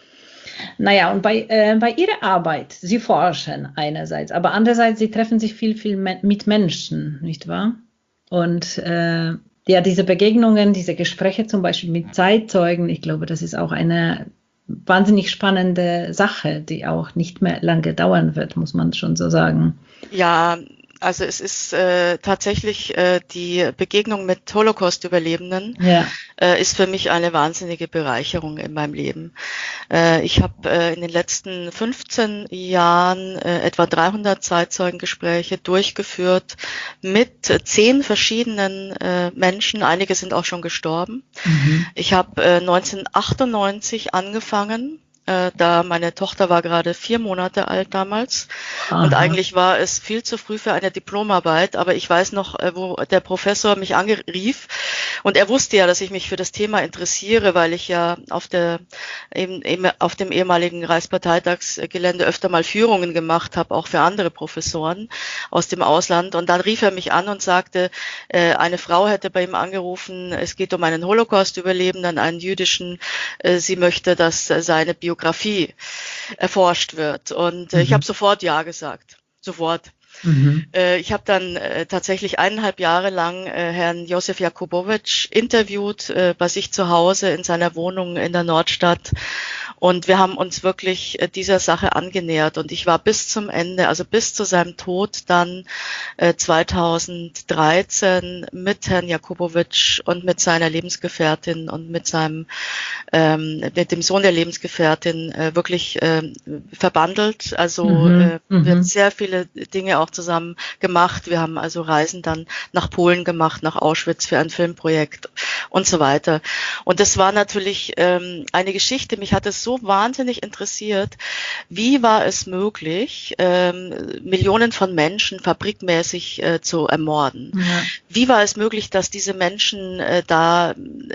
Naja, und bei, äh, bei Ihrer Arbeit, Sie forschen einerseits, aber andererseits, Sie treffen sich viel, viel me- mit Menschen, nicht wahr? Und äh, ja, diese Begegnungen, diese Gespräche zum Beispiel mit Zeitzeugen, ich glaube, das ist auch eine wahnsinnig spannende Sache, die auch nicht mehr lange dauern wird, muss man schon so sagen. Ja, also es ist äh, tatsächlich äh, die Begegnung mit Holocaust-Überlebenden, ja. äh, ist für mich eine wahnsinnige Bereicherung in meinem Leben. Äh, ich habe äh, in den letzten fünfzehn Jahren äh, etwa dreihundert Zeitzeugengespräche durchgeführt mit äh, zehn verschiedenen äh, Menschen. Einige sind auch schon gestorben. Mhm. Ich habe äh, neunzehnhundertachtundneunzig angefangen. Da meine Tochter war gerade vier Monate alt damals. Aha. Und eigentlich war es viel zu früh für eine Diplomarbeit, aber ich weiß noch, wo der Professor mich angerief und er wusste ja, dass ich mich für das Thema interessiere, weil ich ja auf der eben, eben auf dem ehemaligen Reichsparteitagsgelände öfter mal Führungen gemacht habe, auch für andere Professoren aus dem Ausland. Und dann rief er mich an und sagte, eine Frau hätte bei ihm angerufen, es geht um einen Holocaust-Überlebenden, einen jüdischen, sie möchte, dass seine Biografie erforscht wird. Und äh, mhm. ich habe sofort Ja gesagt. Sofort. Mhm. Äh, ich habe dann äh, tatsächlich eineinhalb Jahre lang äh, Herrn Josef Jakubowitsch interviewt äh, bei sich zu Hause in seiner Wohnung in der Nordstadt. Und wir haben uns wirklich äh, dieser Sache angenähert. Und ich war bis zum Ende, also bis zu seinem Tod dann äh, zweitausenddreizehn mit Herrn Jakubowitsch und mit seiner Lebensgefährtin und mit seinem, ähm, mit dem Sohn der Lebensgefährtin äh, wirklich äh, verbandelt. Also mhm. äh, wir haben sehr viele Dinge auch zusammen gemacht. Wir haben also Reisen dann nach Polen gemacht, nach Auschwitz für ein Filmprojekt und so weiter. Und das war natürlich ähm, eine Geschichte. Mich hat es so wahnsinnig interessiert, wie war es möglich, ähm, Millionen von Menschen fabrikmäßig äh, zu ermorden? Ja. Wie war es möglich, dass diese Menschen äh, da,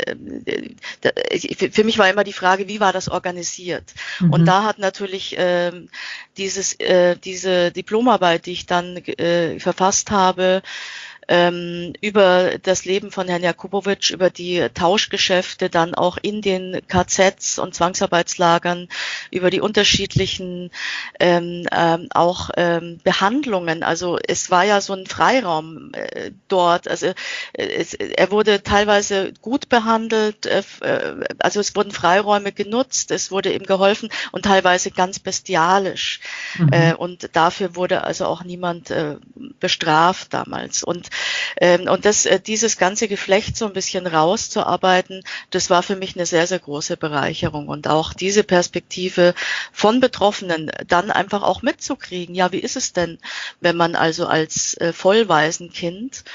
äh, da, für mich war immer die Frage, wie war das organisiert? Mhm. Und da hat natürlich äh, dieses, äh, diese Diplomarbeit, die ich dann äh, verfasst habe, ähm, über das Leben von Herrn Jakubowitsch, über die Tauschgeschäfte dann auch in den K Zs und Zwangsarbeitslagern, über die unterschiedlichen ähm, ähm, auch ähm, Behandlungen. Also es war ja so ein Freiraum äh, dort. Also es, er wurde teilweise gut behandelt, äh, also es wurden Freiräume genutzt, es wurde ihm geholfen und teilweise ganz bestialisch. Mhm. Äh, und dafür wurde also auch niemand äh, bestraft damals. Und Ähm, und das, äh, dieses ganze Geflecht so ein bisschen rauszuarbeiten, das war für mich eine sehr, sehr große Bereicherung. Und auch diese Perspektive von Betroffenen dann einfach auch mitzukriegen. Ja, wie ist es denn, wenn man also als äh, Vollwaisenkind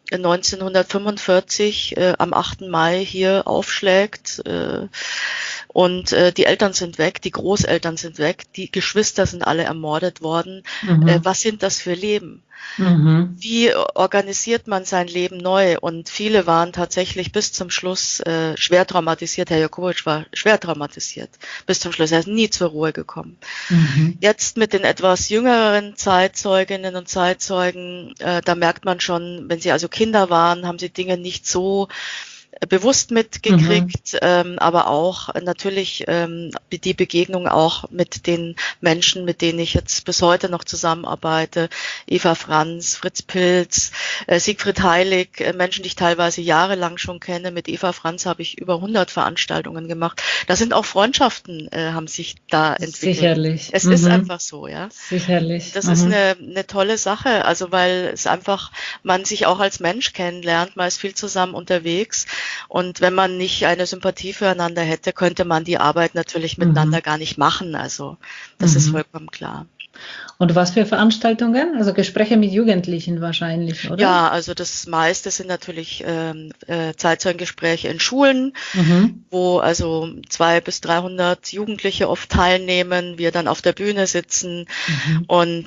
neunzehnhundertfünfundvierzig äh, am achten Mai hier aufschlägt äh, und äh, die Eltern sind weg, die Großeltern sind weg, die Geschwister sind alle ermordet worden. Mhm. Äh, was sind das für Leben? Mhm. Wie organisiert man sein Leben neu? Und viele waren tatsächlich bis zum Schluss äh, schwer traumatisiert. Herr Jakubowitsch war schwer traumatisiert bis zum Schluss. Er ist nie zur Ruhe gekommen. Mhm. Jetzt mit den etwas jüngeren Zeitzeuginnen und Zeitzeugen, äh, da merkt man schon, wenn sie also Kinder waren, haben sie Dinge nicht so bewusst mitgekriegt, mhm. ähm, aber auch natürlich ähm, die Begegnung auch mit den Menschen, mit denen ich jetzt bis heute noch zusammenarbeite, Eva Franz, Fritz Pilz, äh, Siegfried Heilig, äh, Menschen, die ich teilweise jahrelang schon kenne. Mit Eva Franz habe ich über hundert Veranstaltungen gemacht. Da sind auch Freundschaften, äh, haben sich da entwickelt. Sicherlich. Es mhm. ist einfach so, ja. Sicherlich. Das mhm. ist eine, eine tolle Sache, also weil es einfach, man sich auch als Mensch kennenlernt, man ist viel zusammen unterwegs. Und wenn man nicht eine Sympathie füreinander hätte, könnte man die Arbeit natürlich miteinander mhm. gar nicht machen. Also das mhm. ist vollkommen klar. Und was für Veranstaltungen? Also Gespräche mit Jugendlichen wahrscheinlich, oder? Ja, also das meiste sind natürlich ähm, äh, Zeitzeugengespräche in Schulen, Mhm. wo also zweihundert bis dreihundert Jugendliche oft teilnehmen, wir dann auf der Bühne sitzen Mhm. und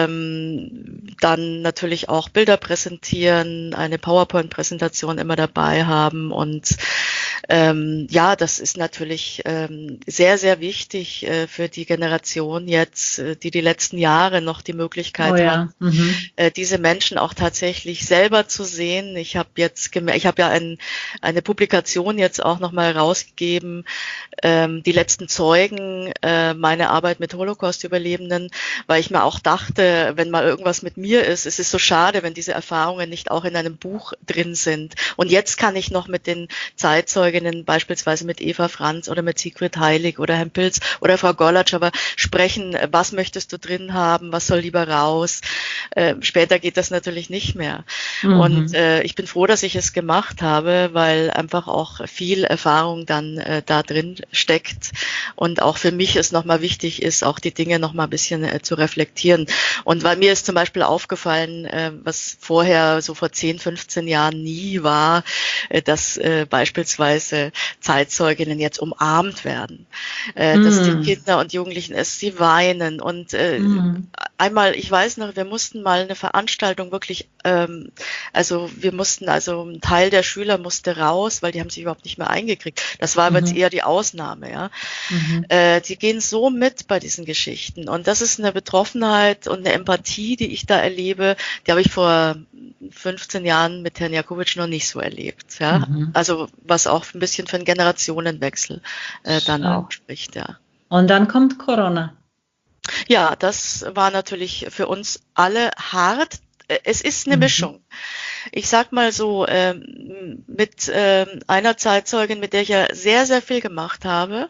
ähm, dann natürlich auch Bilder präsentieren, eine PowerPoint-Präsentation immer dabei haben und ähm, ja, das ist natürlich ähm, sehr, sehr wichtig äh, für die Generation jetzt, äh, die die letzten Jahre noch die Oh Möglichkeit hat, ja. Mhm. äh, diese Menschen auch tatsächlich selber zu sehen. Ich habe jetzt gemerkt, ich habe ja ein, eine Publikation jetzt auch nochmal rausgegeben, ähm, die letzten Zeugen, äh, meine Arbeit mit Holocaust-Überlebenden, weil ich mir auch dachte, wenn mal irgendwas mit mir ist, es ist so schade, wenn diese Erfahrungen nicht auch in einem Buch drin sind. Und jetzt kann ich noch mit den Zeitzeuginnen, beispielsweise mit Eva Franz oder mit Sigrid Heilig oder Herrn Pilz oder Frau Gorlatschewa sprechen, was möchtest du drin haben, was soll lieber raus. Äh, später geht das natürlich nicht mehr. Und Mhm. äh, ich bin froh, dass ich es gemacht habe, weil einfach auch viel Erfahrung dann äh, da drin steckt und auch für mich es nochmal wichtig ist, auch die Dinge nochmal ein bisschen äh, zu reflektieren. Und weil mir ist zum Beispiel aufgefallen, äh, was vorher so vor zehn, fünfzehn Jahren nie war, äh, dass äh, beispielsweise Zeitzeuginnen jetzt umarmt werden, äh, dass die Mhm. Kinder und Jugendlichen es, sie weinen und äh, Mhm. einmal, ich weiß noch, wir mussten mal eine Veranstaltung wirklich, ähm, also wir mussten, also ein Teil der Schüler musste raus, weil die haben sich überhaupt nicht mehr eingekriegt. Das war aber jetzt Mhm. eher die Ausnahme, ja. Mhm. Äh, die gehen so mit bei diesen Geschichten und das ist eine Betroffenheit und eine Empathie, die ich da erlebe, die habe ich vor fünfzehn Jahren mit Herrn Jakubitsch noch nicht so erlebt, ja. Mhm. Also was auch ein bisschen für einen Generationenwechsel äh, dann Schön. auch spricht, ja. Und dann kommt Corona. Ja, das war natürlich für uns alle hart. Äh, Es ist eine Mhm. Mischung. Ich sag mal so, ähm, mit ähm, einer Zeitzeugin, mit der ich ja sehr, sehr viel gemacht habe,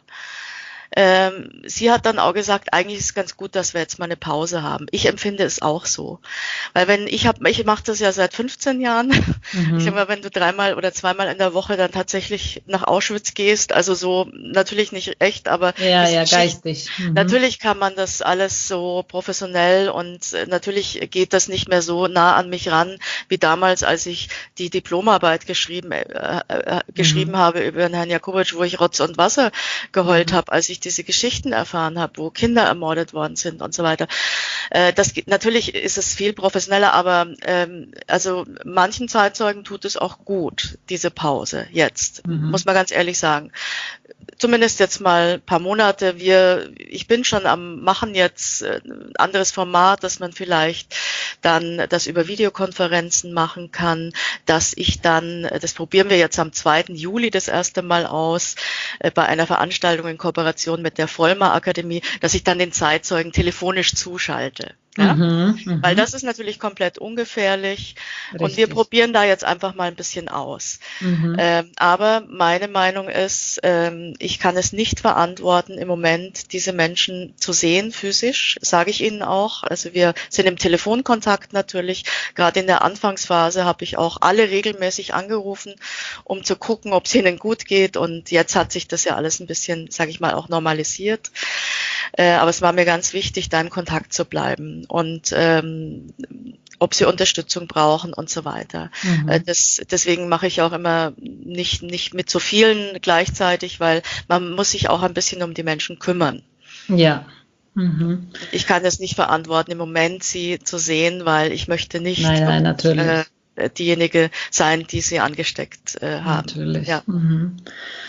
ähm, sie hat dann auch gesagt, eigentlich ist es ganz gut, dass wir jetzt mal eine Pause haben. Ich empfinde es auch so. Weil wenn ich habe, ich mache das ja seit fünfzehn Jahren. Ich sag Mhm. mal, wenn du dreimal oder zweimal in der Woche dann tatsächlich nach Auschwitz gehst, also so natürlich nicht echt, aber Ja, diese ja, Geschichte. geistig. Mhm. Natürlich kann man das alles so professionell und äh, natürlich geht das nicht mehr so nah an mich ran wie damals, als ich die Diplomarbeit geschrieben, äh, äh, geschrieben Mhm. habe über den Herrn Jakubitsch, wo ich Rotz und Wasser geheult Mhm. habe, als ich diese Geschichten erfahren habe, wo Kinder ermordet worden sind und so weiter. Äh, das natürlich ist es viel professioneller, aber ähm, also manchen Zeitzeugen tut es auch gut, diese Pause jetzt, muss Mhm. man ganz ehrlich sagen. Zumindest jetzt mal ein paar Monate. Wir, ich bin schon am Machen jetzt äh, ein anderes Format, dass man vielleicht dann das über Videokonferenzen machen kann, dass ich dann, das probieren wir jetzt am zweiten Juli das erste Mal aus, äh, bei einer Veranstaltung in Kooperation mit der Vollmar Akademie, dass ich dann den Zeitzeugen telefonisch zuschalte. Ja? Mhm. Weil Mhm. das ist natürlich komplett ungefährlich und wir Richtig. probieren da jetzt einfach mal ein bisschen aus. Mhm. Ähm, aber meine Meinung ist, ähm, ich kann es nicht verantworten, im Moment diese Menschen zu sehen, physisch, sage ich Ihnen auch. Also wir sind im Telefonkontakt natürlich. Gerade in der Anfangsphase habe ich auch alle regelmäßig angerufen, um zu gucken, ob es ihnen gut geht. Und jetzt hat sich das ja alles ein bisschen, sage ich mal, auch normalisiert. Äh, aber es war mir ganz wichtig, da in Kontakt zu bleiben und ähm, ob sie Unterstützung brauchen und so weiter. Äh, Mhm. das, deswegen mache ich auch immer nicht, nicht mit so vielen gleichzeitig, weil man muss sich auch ein bisschen um die Menschen kümmern. Ja. Mhm. Ich kann es nicht verantworten, im Moment sie zu sehen, weil ich möchte Nein, nicht nein, wirklich äh, natürlich. diejenige sein, die sie angesteckt äh, haben. Natürlich. Ja. Mhm.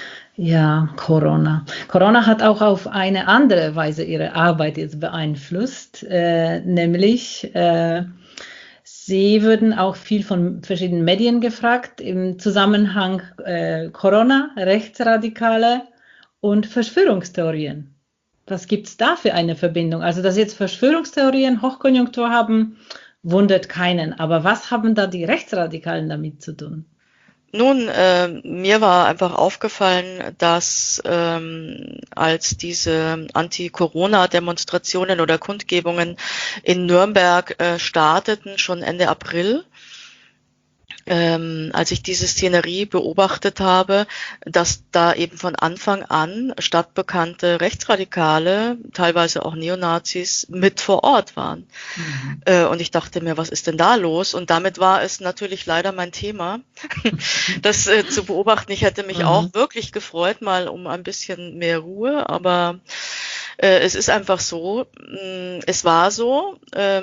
Ja, Corona. Corona hat auch auf eine andere Weise ihre Arbeit jetzt beeinflusst, äh, nämlich äh, sie würden auch viel von verschiedenen Medien gefragt im Zusammenhang äh, Corona, Rechtsradikale und Verschwörungstheorien. Was gibt es da für eine Verbindung? Also, dass jetzt Verschwörungstheorien Hochkonjunktur haben, wundert keinen. Aber was haben da die Rechtsradikalen damit zu tun? Nun, äh, mir war einfach aufgefallen, dass ähm, als diese Anti-Corona-Demonstrationen oder Kundgebungen in Nürnberg äh, starteten, schon Ende April, ähm, als ich diese Szenerie beobachtet habe, dass da eben von Anfang an stadtbekannte Rechtsradikale, teilweise auch Neonazis, mit vor Ort waren. Mhm. Äh, und ich dachte mir, was ist denn da los? Und damit war es natürlich leider mein Thema, das äh, zu beobachten. Ich hätte mich mhm. auch wirklich gefreut, mal um ein bisschen mehr Ruhe, aber äh, es ist einfach so, mh, es war so,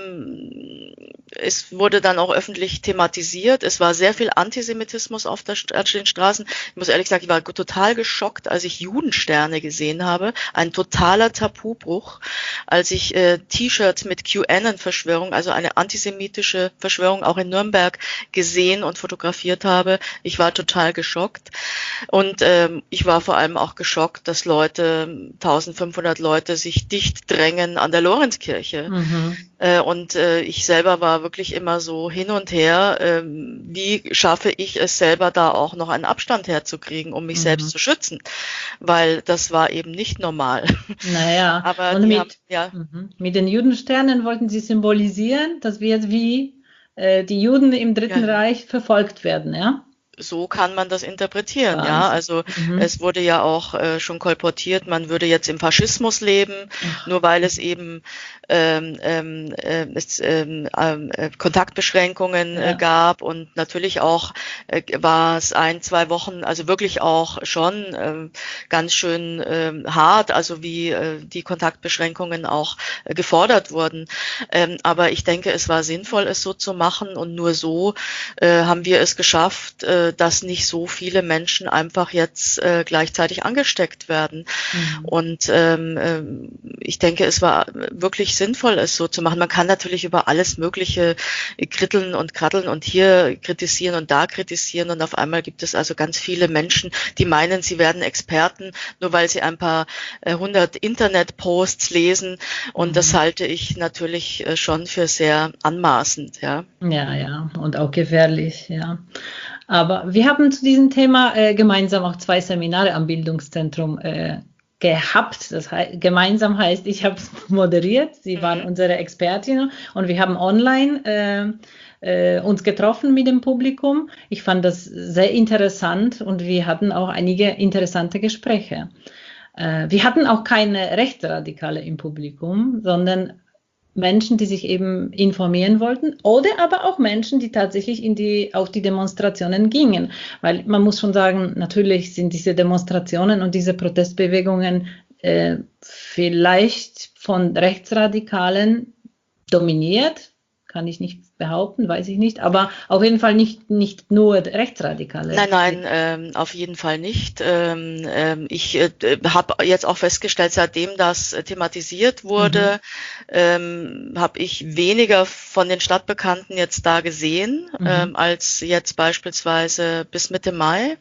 ähm, es wurde dann auch öffentlich thematisiert, es war sehr viel Antisemitismus auf der, auf den Straßen. Ich muss ehrlich sagen, ich war total geschockt, als ich Judensterne gesehen habe, ein totaler Tabubruch, als ich äh, T-Shirts mit QAnon-Verschwörung, also eine antisemitische Verschwörung auch in Nürnberg gesehen und fotografiert habe. Ich war total geschockt und ähm, ich war vor allem auch geschockt, dass Leute, eintausendfünfhundert Leute sich dicht drängen an der Lorenzkirche. Mhm. Äh, und äh, ich selber war wirklich immer so hin und her, ähm, wie schaffe ich es selber da auch noch einen Abstand herzukriegen, um mich mhm. selbst zu schützen, weil das war eben nicht normal. Naja, aber und mit, haben, ja. mhm. mit den Judensternen wollten Sie symbolisieren, dass wir jetzt wie äh, die Juden im Dritten ja. Reich verfolgt werden, ja? So kann man das interpretieren, Wahnsinn. Ja. Also mhm. es wurde ja auch äh, schon kolportiert, man würde jetzt im Faschismus leben, Ach. nur weil es eben ähm, ähm, äh, es, ähm, äh, Kontaktbeschränkungen ja. äh, gab und natürlich auch äh, war es ein, zwei Wochen, also wirklich auch schon äh, ganz schön äh, hart, also wie äh, die Kontaktbeschränkungen auch äh, gefordert wurden. Ähm, aber ich denke, es war sinnvoll, es so zu machen und nur so äh, haben wir es geschafft, äh, dass nicht so viele Menschen einfach jetzt äh, gleichzeitig angesteckt werden. Mhm. Und ähm, äh, ich denke, es war wirklich sinnvoll, es so zu machen. Man kann natürlich über alles Mögliche kritteln und kratteln und hier kritisieren und da kritisieren und auf einmal gibt es also ganz viele Menschen, die meinen, sie werden Experten, nur weil sie ein paar äh, hundert Internet-Posts lesen und mhm. das halte ich natürlich äh, schon für sehr anmaßend. Ja, ja, ja, und auch gefährlich, ja. Aber wir haben zu diesem Thema äh, gemeinsam auch zwei Seminare am Bildungszentrum äh, gehabt. Das heißt, gemeinsam heißt, ich habe es moderiert, Sie waren mhm. unsere Expertin und wir haben online äh, äh, uns getroffen mit dem Publikum. Ich fand das sehr interessant und wir hatten auch einige interessante Gespräche. Äh, wir hatten auch keine Rechtsradikale im Publikum, sondern Menschen, die sich eben informieren wollten oder aber auch Menschen, die tatsächlich in die, auf die Demonstrationen gingen. Weil man muss schon sagen, natürlich sind diese Demonstrationen und diese Protestbewegungen äh, vielleicht von Rechtsradikalen dominiert, kann ich nicht behaupten, weiß ich nicht, aber auf jeden Fall nicht, nicht nur Rechtsradikale. Nein, nein, ähm, auf jeden Fall nicht. Ähm, ähm, ich äh, habe jetzt auch festgestellt, seitdem das äh, thematisiert wurde, mhm. ähm, habe ich weniger von den Stadtbekannten jetzt da gesehen, mhm. ähm, als jetzt beispielsweise bis Mitte Mai.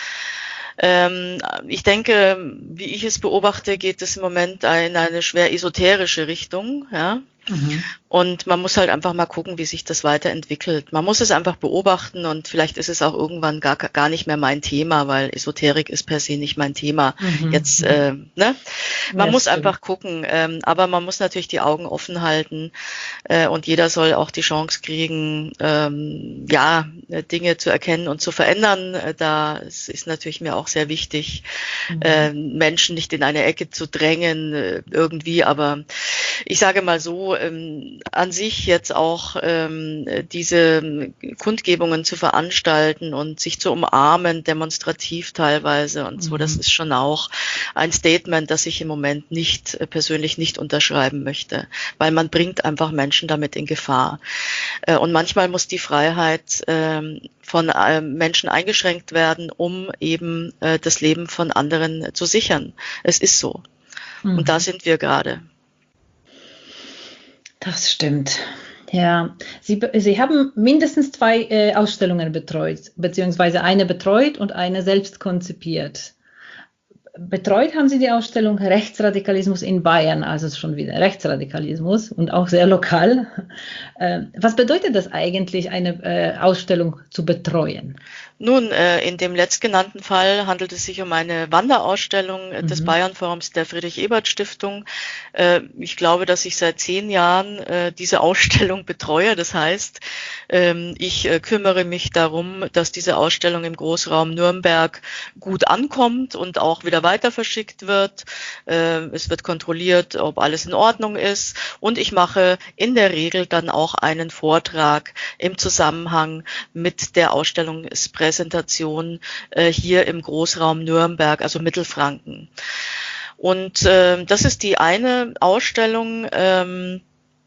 Ähm, ich denke, wie ich es beobachte, geht es im Moment in eine schwer esoterische Richtung, ja. Mhm. Und man muss halt einfach mal gucken, wie sich das weiterentwickelt. Man muss es einfach beobachten und vielleicht ist es auch irgendwann gar, gar nicht mehr mein Thema, weil Esoterik ist per se nicht mein Thema. Mhm. Jetzt, äh, ne? Man ja, muss stimmt. einfach gucken, ähm, aber man muss natürlich die Augen offen halten äh, und jeder soll auch die Chance kriegen, ähm, ja, Dinge zu erkennen und zu verändern. Äh, da ist natürlich mir auch sehr wichtig, mhm. äh, Menschen nicht in eine Ecke zu drängen äh, irgendwie, aber ich sage mal so, ähm, an sich jetzt auch ähm, diese Kundgebungen zu veranstalten und sich zu umarmen, demonstrativ teilweise und so, mhm. das ist schon auch ein Statement, das ich im Moment nicht äh, persönlich nicht unterschreiben möchte, weil man bringt einfach Menschen damit in Gefahr. Äh, und manchmal muss die Freiheit ähm, von äh, Menschen eingeschränkt werden, um eben äh, das Leben von anderen zu sichern. Es ist so. Mhm. Und da sind wir gerade. Das stimmt. Ja, Sie, Sie haben mindestens zwei äh, Ausstellungen betreut, beziehungsweise eine betreut und eine selbst konzipiert. Betreut haben Sie die Ausstellung Rechtsradikalismus in Bayern, also schon wieder Rechtsradikalismus und auch sehr lokal. Äh, was bedeutet das eigentlich, eine äh, Ausstellung zu betreuen? Nun, äh, in dem letztgenannten Fall handelt es sich um eine Wanderausstellung äh, des Mhm. Bayernforums der Friedrich-Ebert-Stiftung. Äh, ich glaube, dass ich seit zehn Jahren äh, diese Ausstellung betreue. Das heißt, ähm, ich äh, kümmere mich darum, dass diese Ausstellung im Großraum Nürnberg gut ankommt und auch wieder weiter verschickt wird. Äh, es wird kontrolliert, ob alles in Ordnung ist. Und ich mache in der Regel dann auch einen Vortrag im Zusammenhang mit der Ausstellungspräsentation äh, hier im Großraum Nürnberg, also Mittelfranken. Und äh, das ist die eine Ausstellung. Ähm,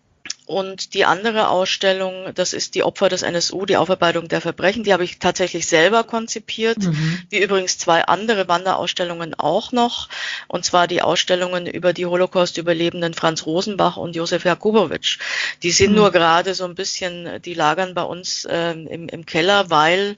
Und die andere Ausstellung, das ist die Opfer des N S U, die Aufarbeitung der Verbrechen. Die habe ich tatsächlich selber konzipiert, Mhm. wie übrigens zwei andere Wanderausstellungen auch noch. Und zwar die Ausstellungen über die Holocaust-Überlebenden Franz Rosenbach und Josef Jakubowitsch. Die sind Mhm. nur gerade so ein bisschen, die lagern bei uns ähm, im, im Keller, weil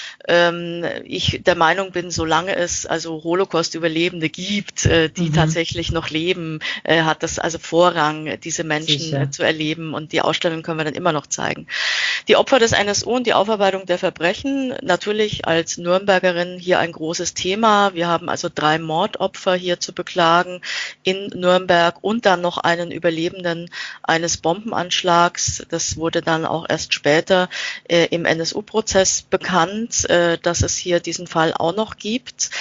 ähm, ich der Meinung bin, solange es also Holocaust-Überlebende gibt, äh, die Mhm. tatsächlich noch leben, äh, hat das also Vorrang, diese Menschen Sicher. äh, zu erleben. Und die Ausstellung können wir dann immer noch zeigen. Die Opfer des N S U und die Aufarbeitung der Verbrechen, natürlich als Nürnbergerin hier ein großes Thema. Wir haben also drei Mordopfer hier zu beklagen in Nürnberg und dann noch einen Überlebenden eines Bombenanschlags. Das wurde dann auch erst später äh, im N S U-Prozess bekannt, äh, dass es hier diesen Fall auch noch gibt.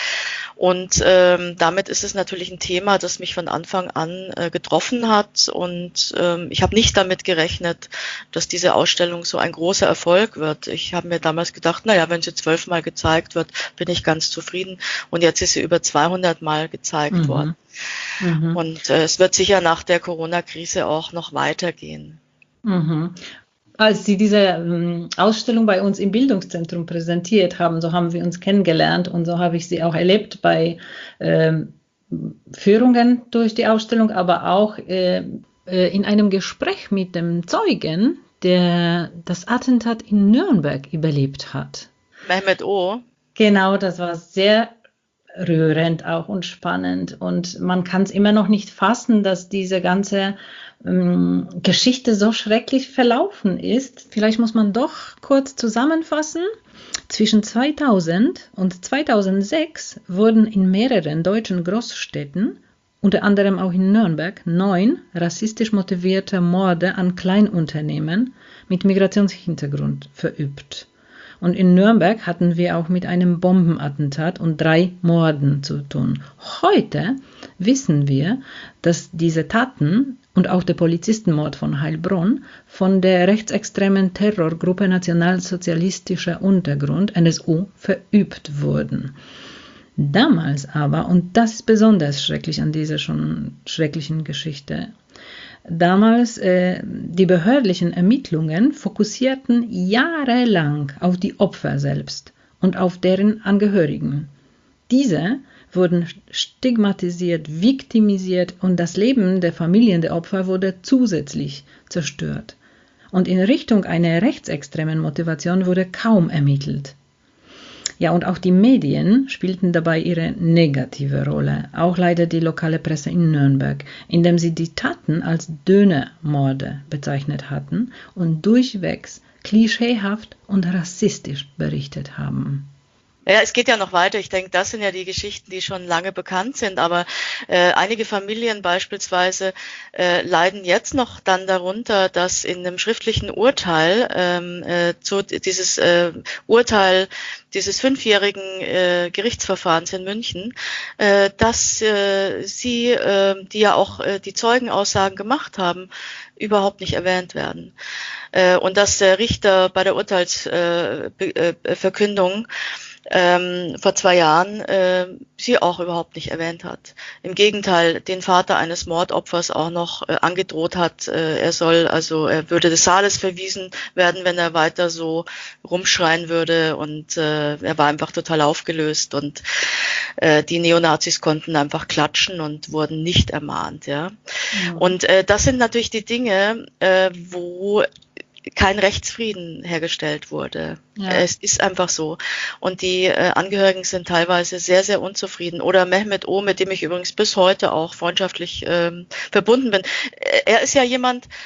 Und ähm, damit ist es natürlich ein Thema, das mich von Anfang an äh, getroffen hat. Und ähm, ich habe nicht damit gerechnet, dass diese Ausstellung so ein großer Erfolg wird. Ich habe mir damals gedacht, naja, wenn sie zwölfmal gezeigt wird, bin ich ganz zufrieden. Und jetzt ist sie über zweihundert Mal gezeigt Mhm. worden. Mhm. Und äh, es wird sicher nach der Corona-Krise auch noch weitergehen. Mhm. Als Sie diese ähm, Ausstellung bei uns im Bildungszentrum präsentiert haben, so haben wir uns kennengelernt und so habe ich Sie auch erlebt bei ähm, Führungen durch die Ausstellung, aber auch äh, äh, in einem Gespräch mit dem Zeugen, der das Attentat in Nürnberg überlebt hat. Mehmet O. Genau, das war sehr rührend auch und spannend. Und man kann es immer noch nicht fassen, dass diese ganze ähm, Geschichte so schrecklich verlaufen ist. Vielleicht muss man doch kurz zusammenfassen. Zwischen zweitausend und zweitausendsechs wurden in mehreren deutschen Großstädten, unter anderem auch in Nürnberg, neun rassistisch motivierte Morde an Kleinunternehmen mit Migrationshintergrund verübt. Und in Nürnberg hatten wir auch mit einem Bombenattentat und drei Morden zu tun. Heute wissen wir, dass diese Taten und auch der Polizistenmord von Heilbronn von der rechtsextremen Terrorgruppe Nationalsozialistischer Untergrund, N S U, verübt wurden. Damals aber, und das ist besonders schrecklich an dieser schon schrecklichen Geschichte, damals äh, die behördlichen Ermittlungen fokussierten jahrelang auf die Opfer selbst und auf deren Angehörigen. Diese wurden stigmatisiert, viktimisiert und das Leben der Familien der Opfer wurde zusätzlich zerstört. Und in Richtung einer rechtsextremen Motivation wurde kaum ermittelt. Ja, und auch die Medien spielten dabei ihre negative Rolle, auch leider die lokale Presse in Nürnberg, indem sie die Taten als Dönermorde bezeichnet hatten und durchwegs klischeehaft und rassistisch berichtet haben. Ja, es geht ja noch weiter. Ich denke, das sind ja die Geschichten, die schon lange bekannt sind. Aber äh, einige Familien beispielsweise äh, leiden jetzt noch dann darunter, dass in einem schriftlichen Urteil ähm, äh, zu dieses äh, Urteil dieses fünfjährigen äh, Gerichtsverfahrens in München, äh, dass äh, sie, äh, die ja auch äh, die Zeugenaussagen gemacht haben, überhaupt nicht erwähnt werden. Äh, und dass der Richter bei der Urteilsverkündung äh, Ähm, vor zwei Jahren äh, sie auch überhaupt nicht erwähnt hat. Im Gegenteil, den Vater eines Mordopfers auch noch äh, angedroht hat, äh, er soll, also er würde des Saales verwiesen werden, wenn er weiter so rumschreien würde, und äh, er war einfach total aufgelöst, und äh, die Neonazis konnten einfach klatschen und wurden nicht ermahnt, ja. Ja. Und äh, das sind natürlich die Dinge, äh, wo kein Rechtsfrieden hergestellt wurde. Ja. Es ist einfach so. Und die äh, Angehörigen sind teilweise sehr, sehr unzufrieden. Oder Mehmet O., mit dem ich übrigens bis heute auch freundschaftlich ähm, verbunden bin. Er ist ja jemand,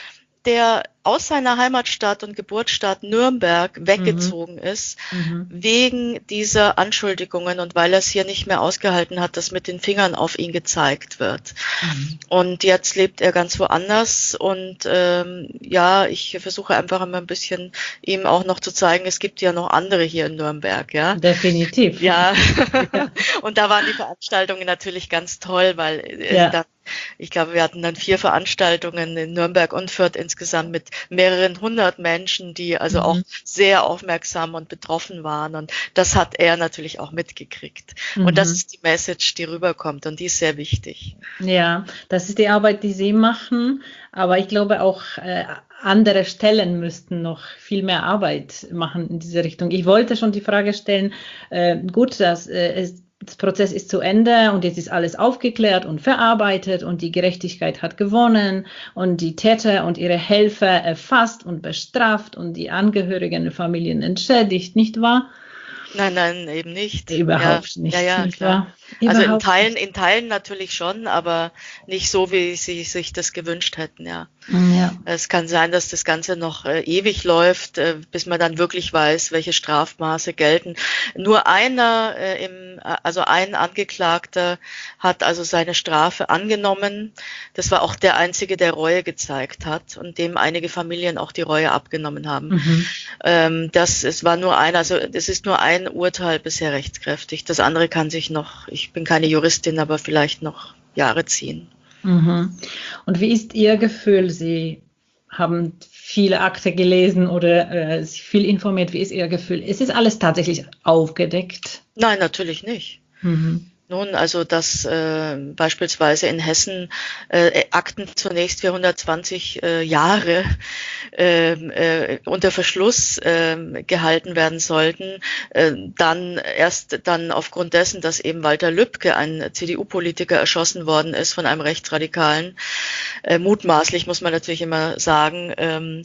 der aus seiner Heimatstadt und Geburtsstadt Nürnberg weggezogen mhm. ist, mhm. wegen dieser Anschuldigungen und weil er es hier nicht mehr ausgehalten hat, dass mit den Fingern auf ihn gezeigt wird. Mhm. Und jetzt lebt er ganz woanders und ähm, ja, ich versuche einfach immer ein bisschen ihm auch noch zu zeigen, es gibt ja noch andere hier in Nürnberg, ja. Definitiv. Ja, ja. Und da waren die Veranstaltungen natürlich ganz toll, weil äh, ja. da ich glaube, wir hatten dann vier Veranstaltungen in Nürnberg und Fürth insgesamt mit mehreren hundert Menschen, die also mhm. auch sehr aufmerksam und betroffen waren. Und das hat er natürlich auch mitgekriegt. Mhm. Und das ist die Message, die rüberkommt und die ist sehr wichtig. Ja, das ist die Arbeit, die Sie machen. Aber ich glaube auch, äh, andere Stellen müssten noch viel mehr Arbeit machen in diese Richtung. Ich wollte schon die Frage stellen, äh, gut, dass äh, es Das Prozess ist zu Ende und jetzt ist alles aufgeklärt und verarbeitet und die Gerechtigkeit hat gewonnen und die Täter und ihre Helfer erfasst und bestraft und die Angehörigen der Familien entschädigt, nicht wahr? Nein, nein, eben nicht. Überhaupt ja, nicht. Ja, ja, nicht klar. Wahr? Also in Überhaupt Teilen, in Teilen natürlich schon, aber nicht so, wie sie sich das gewünscht hätten, ja. Ja. Es kann sein, dass das Ganze noch äh, ewig läuft, äh, bis man dann wirklich weiß, welche Strafmaße gelten. Nur einer, äh, im, also ein Angeklagter hat also seine Strafe angenommen. Das war auch der einzige, der Reue gezeigt hat und dem einige Familien auch die Reue abgenommen haben. Mhm. Ähm, das, es war nur einer, also es ist nur ein Urteil bisher rechtskräftig. Das andere kann sich noch, ich bin keine Juristin, aber vielleicht noch Jahre ziehen. Mhm. Und wie ist Ihr Gefühl? Sie haben viele Akte gelesen oder äh, sich viel informiert. Wie ist Ihr Gefühl? Ist es alles tatsächlich aufgedeckt? Nein, natürlich nicht. Mhm. Nun, also dass äh, beispielsweise in Hessen äh, Akten zunächst für hundertzwanzig äh, Jahre äh, äh, unter Verschluss äh, gehalten werden sollten, äh, dann erst dann aufgrund dessen, dass eben Walter Lübcke, ein C D U-Politiker, erschossen worden ist von einem Rechtsradikalen, äh, mutmaßlich muss man natürlich immer sagen, ähm,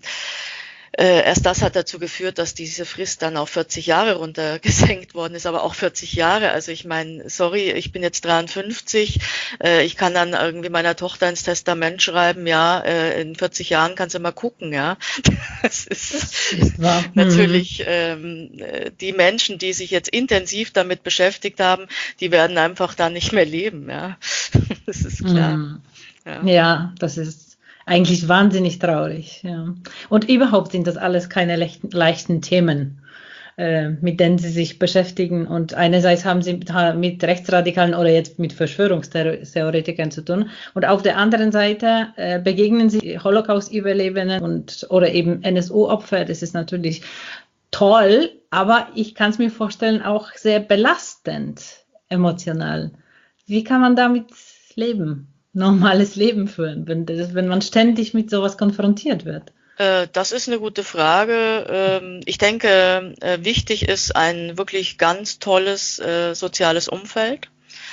Äh, erst das hat dazu geführt, dass diese Frist dann auf vierzig Jahre runtergesenkt worden ist, aber auch vierzig Jahre. Also ich meine, sorry, ich bin jetzt dreiundfünfzig, äh, ich kann dann irgendwie meiner Tochter ins Testament schreiben, ja, äh, in vierzig Jahren kannst du mal gucken, ja. Das ist, das ist wahr. Natürlich, ähm, die Menschen, die sich jetzt intensiv damit beschäftigt haben, die werden einfach da nicht mehr leben, ja. Das ist klar. Mhm. Ja. ja, das ist eigentlich wahnsinnig traurig. Ja. Und überhaupt sind das alles keine leichten, leichten Themen, äh, mit denen Sie sich beschäftigen. Und einerseits haben Sie mit, mit Rechtsradikalen oder jetzt mit Verschwörungstheoretikern zu tun. Und auf der anderen Seite äh, begegnen Sie Holocaust-Überlebenden und oder eben N S U-Opfer. Das ist natürlich toll, aber ich kann es mir vorstellen, auch sehr belastend emotional. Wie kann man damit leben? Normales Leben führen, wenn, das, wenn man ständig mit sowas konfrontiert wird? Das ist eine gute Frage. Ich denke, wichtig ist ein wirklich ganz tolles soziales Umfeld.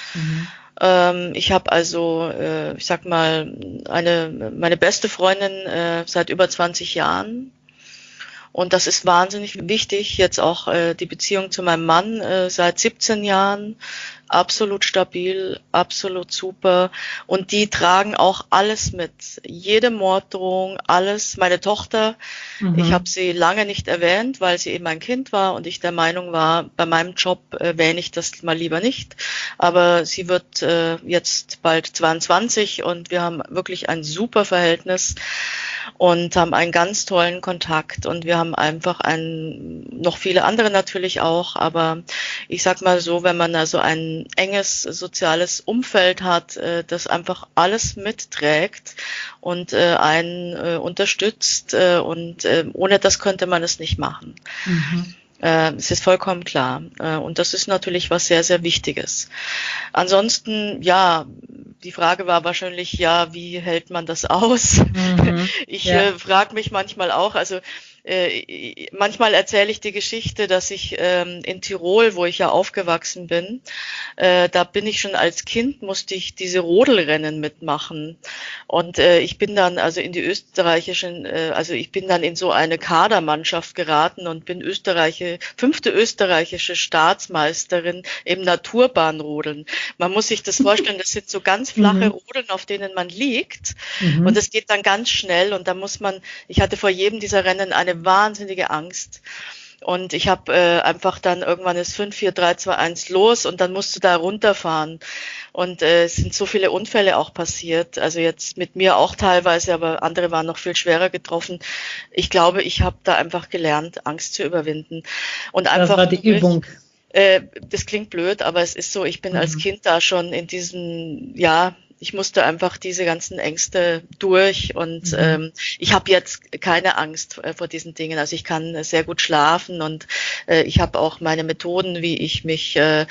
Mhm. Ich habe also, ich sag mal, eine, meine beste Freundin seit über zwanzig Jahren. Und das ist wahnsinnig wichtig. Jetzt auch äh, die Beziehung zu meinem Mann äh, seit siebzehn Jahren. Absolut stabil, absolut super. Und die tragen auch alles mit. Jede Morddrohung, alles. Meine Tochter, mhm. ich habe sie lange nicht erwähnt, weil sie eben ein Kind war und ich der Meinung war, bei meinem Job erwähne ich das mal lieber nicht. Aber sie wird äh, jetzt bald zweiundzwanzig und wir haben wirklich ein super Verhältnis und haben einen ganz tollen Kontakt und wir haben einfach ein, noch viele andere natürlich auch, aber ich sag mal so, wenn man also ein enges soziales Umfeld hat, äh, das einfach alles mitträgt und äh, einen äh, unterstützt äh, und äh, ohne das könnte man es nicht machen. Mhm. Es ist vollkommen klar. Und das ist natürlich was sehr, sehr Wichtiges. Ansonsten, ja, die Frage war wahrscheinlich, ja, wie hält man das aus? Mhm, ich ja. äh, frage mich manchmal auch, also äh, manchmal erzähle ich die Geschichte, dass ich ähm, in Tirol, wo ich ja aufgewachsen bin, äh, da bin ich schon als Kind, musste ich diese Rodelrennen mitmachen. Und äh, ich bin dann also in die österreichischen, äh, also ich bin dann in so eine Kadermannschaft geraten und bin Österreiche, fünfte österreichische Staatsmeisterin im Naturbahnrodeln. Man muss sich das vorstellen, das sind so ganz flache Mhm. Rodeln, auf denen man liegt. Und Mhm. es geht dann ganz schnell und da muss man, ich hatte vor jedem dieser Rennen eine wahnsinnige Angst. Und ich habe äh, einfach dann irgendwann ist fünf, vier, drei, zwei, eins los und dann musst du da runterfahren. Und äh, es sind so viele Unfälle auch passiert. Also jetzt mit mir auch teilweise, aber andere waren noch viel schwerer getroffen. Ich glaube, ich habe da einfach gelernt, Angst zu überwinden. Und Das einfach war die durch, Übung. äh, das klingt blöd, aber es ist so, ich bin als Mhm. Kind da schon in diesem, ja, ich musste einfach diese ganzen Ängste durch und Mhm. ähm, ich habe jetzt keine Angst äh, vor diesen Dingen. Also ich kann äh, sehr gut schlafen und äh, ich habe auch meine Methoden, wie ich mich äh,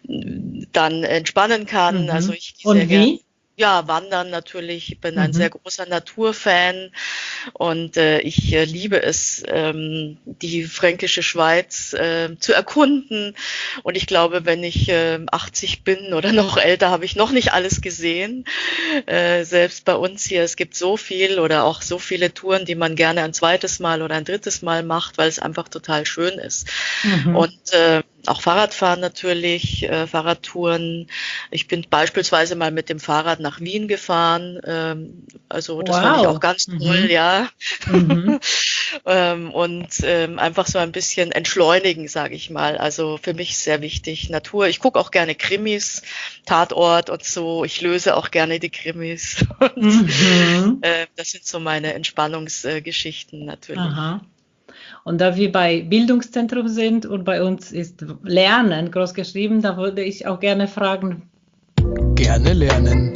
dann entspannen kann. Also Mhm. ich gehe sehr Und gern. wie? Ja, wandern natürlich. Ich bin ein Mhm. sehr großer Naturfan und äh, ich äh, liebe es, ähm, die fränkische Schweiz äh, zu erkunden. Und ich glaube, wenn ich äh, achtzig bin oder noch älter, habe ich noch nicht alles gesehen. Äh, selbst bei uns hier, es gibt so viel oder auch so viele Touren, die man gerne ein zweites Mal oder ein drittes Mal macht, weil es einfach total schön ist. Mhm. Und äh, auch Fahrradfahren natürlich, äh, Fahrradtouren. Ich bin beispielsweise mal mit dem Fahrrad nach Wien gefahren. Ähm, also das fand ich auch Wow. ganz toll, Mhm. ja. Mhm. ähm, und ähm, einfach so ein bisschen entschleunigen, sage ich mal. Also für mich sehr wichtig Natur. Ich gucke auch gerne Krimis, Tatort und so. Ich löse auch gerne die Krimis. Und Mhm. äh, das sind so meine Entspannungsgeschichten natürlich. Aha. Und da wir bei Bildungszentrum sind und bei uns ist Lernen groß geschrieben, da würde ich auch gerne fragen, Gerne lernen.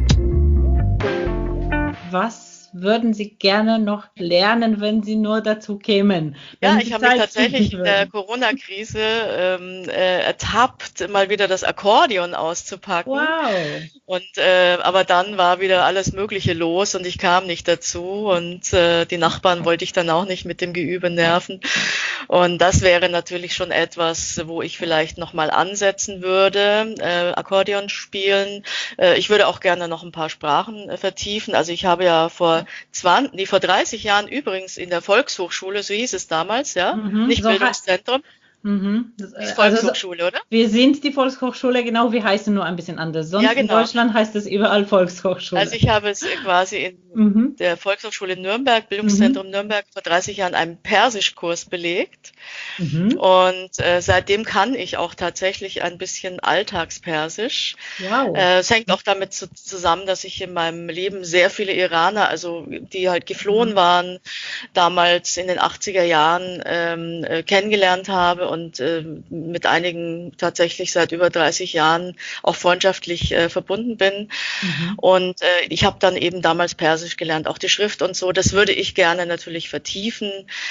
was würden Sie gerne noch lernen, wenn Sie nur dazu kämen, Ja, wenn ich Sie habe mich Zeit finden tatsächlich in der würden? Corona-Krise ähm, äh, ertappt, mal wieder das Akkordeon auszupacken. Wow. Und äh, aber dann war wieder alles Mögliche los und ich kam nicht dazu und äh, die Nachbarn wollte ich dann auch nicht mit dem Geübe nerven. Und das wäre natürlich schon etwas, wo ich vielleicht noch mal ansetzen würde, äh, Akkordeon spielen. Äh, ich würde auch gerne noch ein paar Sprachen äh, vertiefen. Also ich habe ja vor zwanzig, nee, vor dreißig Jahren übrigens in der Volkshochschule, so hieß es damals, ja, Mhm. nicht So ha Bildungszentrum, mhm. Das, ist äh, also so, Volkshochschule, oder? wir sind die Volkshochschule, genau, wir heißen nur ein bisschen anders. Ja, Sonst in genau. Deutschland heißt es überall Also Volkshochschule. ich habe es äh, quasi in Mhm. der Volkshochschule Nürnberg, Mhm. Bildungszentrum Nürnberg, vor dreißig Jahren einen Persischkurs belegt. Mhm. Und äh, seitdem kann ich auch tatsächlich ein bisschen Alltagspersisch. Wow. Äh, es hängt auch damit zu, zusammen, dass ich in meinem Leben sehr viele Iraner, also die halt geflohen Mhm. waren, damals in den achtziger Jahren ähm, äh, kennengelernt habe und äh, mit einigen tatsächlich seit über dreißig Jahren auch freundschaftlich äh, verbunden bin. Mhm. Und äh, ich habe dann eben damals Persisch gelernt, auch die Schrift und so. Das würde ich gerne natürlich vertiefen,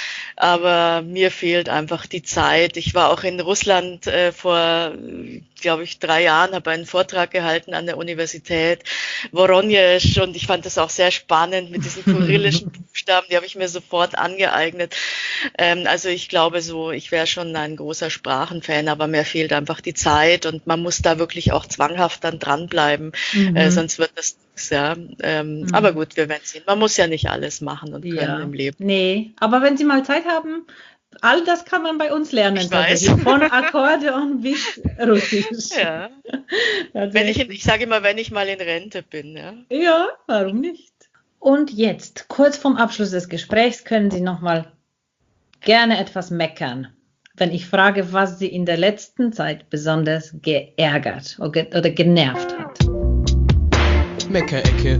aber mir fehlt einfach die Zeit. Ich war auch in Russland äh, vor, glaube ich, drei Jahren, habe einen Vortrag gehalten an der Universität Voronezh und ich fand das auch sehr spannend mit diesen kyrillischen Buchstaben, die habe ich mir sofort angeeignet. Ähm, also ich glaube so, ich wäre schon ein großer Sprachenfan, aber mir fehlt einfach die Zeit und man muss da wirklich auch zwanghaft dann dranbleiben, Mhm. äh, sonst wird das nichts, ja. Ähm, Mhm. aber gut, wir werden sehen. Man muss ja nicht alles machen und können Ja, im Leben. nee, aber wenn Sie mal Zeit haben, all das kann man bei uns lernen Ich weiß. tatsächlich, von Akkordeon bis Russisch. Ja. Also Wenn ich, echt. in, ich sage immer, wenn ich mal in Rente bin, ja. Ja, warum nicht? Und jetzt, kurz vorm Abschluss des Gesprächs, können Sie noch mal gerne etwas meckern, wenn ich frage, was Sie in der letzten Zeit besonders geärgert oder oder genervt hat. Meckerecke.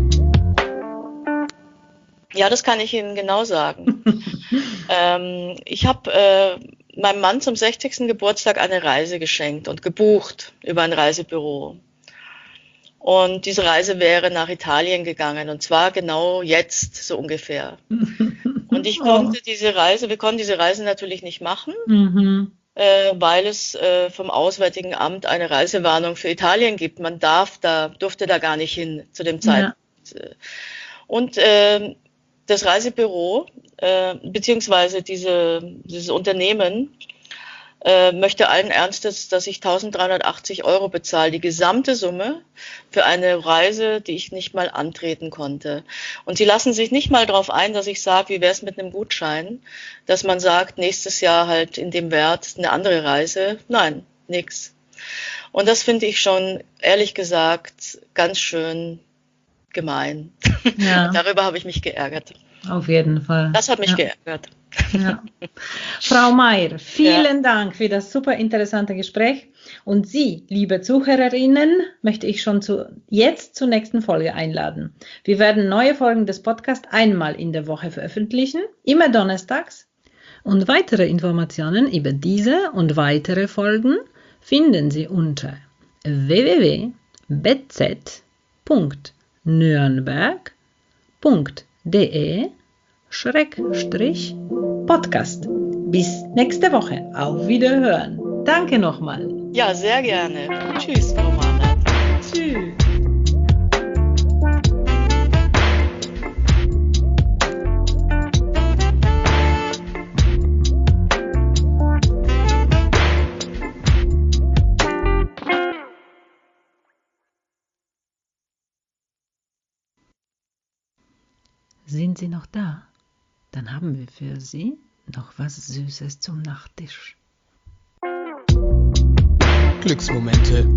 Ja, das kann ich Ihnen genau sagen. ähm, ich habe äh, meinem Mann zum sechzigsten Geburtstag eine Reise geschenkt und gebucht über ein Reisebüro. Und diese Reise wäre nach Italien gegangen und zwar genau jetzt, so ungefähr. Und ich Oh. konnte diese Reise, wir konnten diese Reise natürlich nicht machen, Mhm. äh, weil es äh, vom Auswärtigen Amt eine Reisewarnung für Italien gibt. Man darf da, durfte da gar nicht hin zu dem Ja. Zeitpunkt. Und ähm, das Reisebüro äh, beziehungsweise diese, dieses Unternehmen äh, möchte allen Ernstes, dass ich eintausenddreihundertachtzig Euro bezahle, die gesamte Summe für eine Reise, die ich nicht mal antreten konnte. Und sie lassen sich nicht mal darauf ein, dass ich sage, wie wäre es mit einem Gutschein, dass man sagt, nächstes Jahr halt in dem Wert eine andere Reise. Nein, nix. Und das finde ich schon, ehrlich gesagt, ganz schön gemein. Ja. Darüber habe ich mich geärgert. Auf jeden Fall. Das hat mich ja. geärgert. Ja. Frau Meier, vielen ja. Dank für das super interessante Gespräch. Und Sie, liebe Zuhörerinnen, möchte ich schon zu, jetzt zur nächsten Folge einladen. Wir werden neue Folgen des Podcasts einmal in der Woche veröffentlichen, immer donnerstags. Und weitere Informationen über diese und weitere Folgen finden Sie unter w w w punkt b z punkt nürnberg punkt d e Schrägstrich Podcast. Bis nächste Woche. Auf Wiederhören. Danke nochmal. Ja, sehr gerne. Tschüss, Frau Mahner. Tschüss. Sind Sie noch da? Dann haben wir für Sie noch was Süßes zum Nachtisch. Glücksmomente.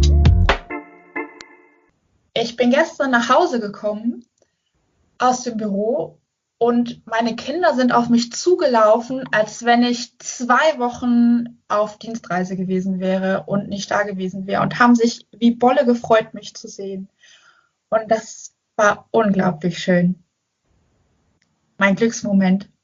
Ich bin gestern nach Hause gekommen aus dem Büro und meine Kinder sind auf mich zugelaufen, als wenn ich zwei Wochen auf Dienstreise gewesen wäre und nicht da gewesen wäre und haben sich wie Bolle gefreut, mich zu sehen. Und das war unglaublich schön. Mein Glücksmoment.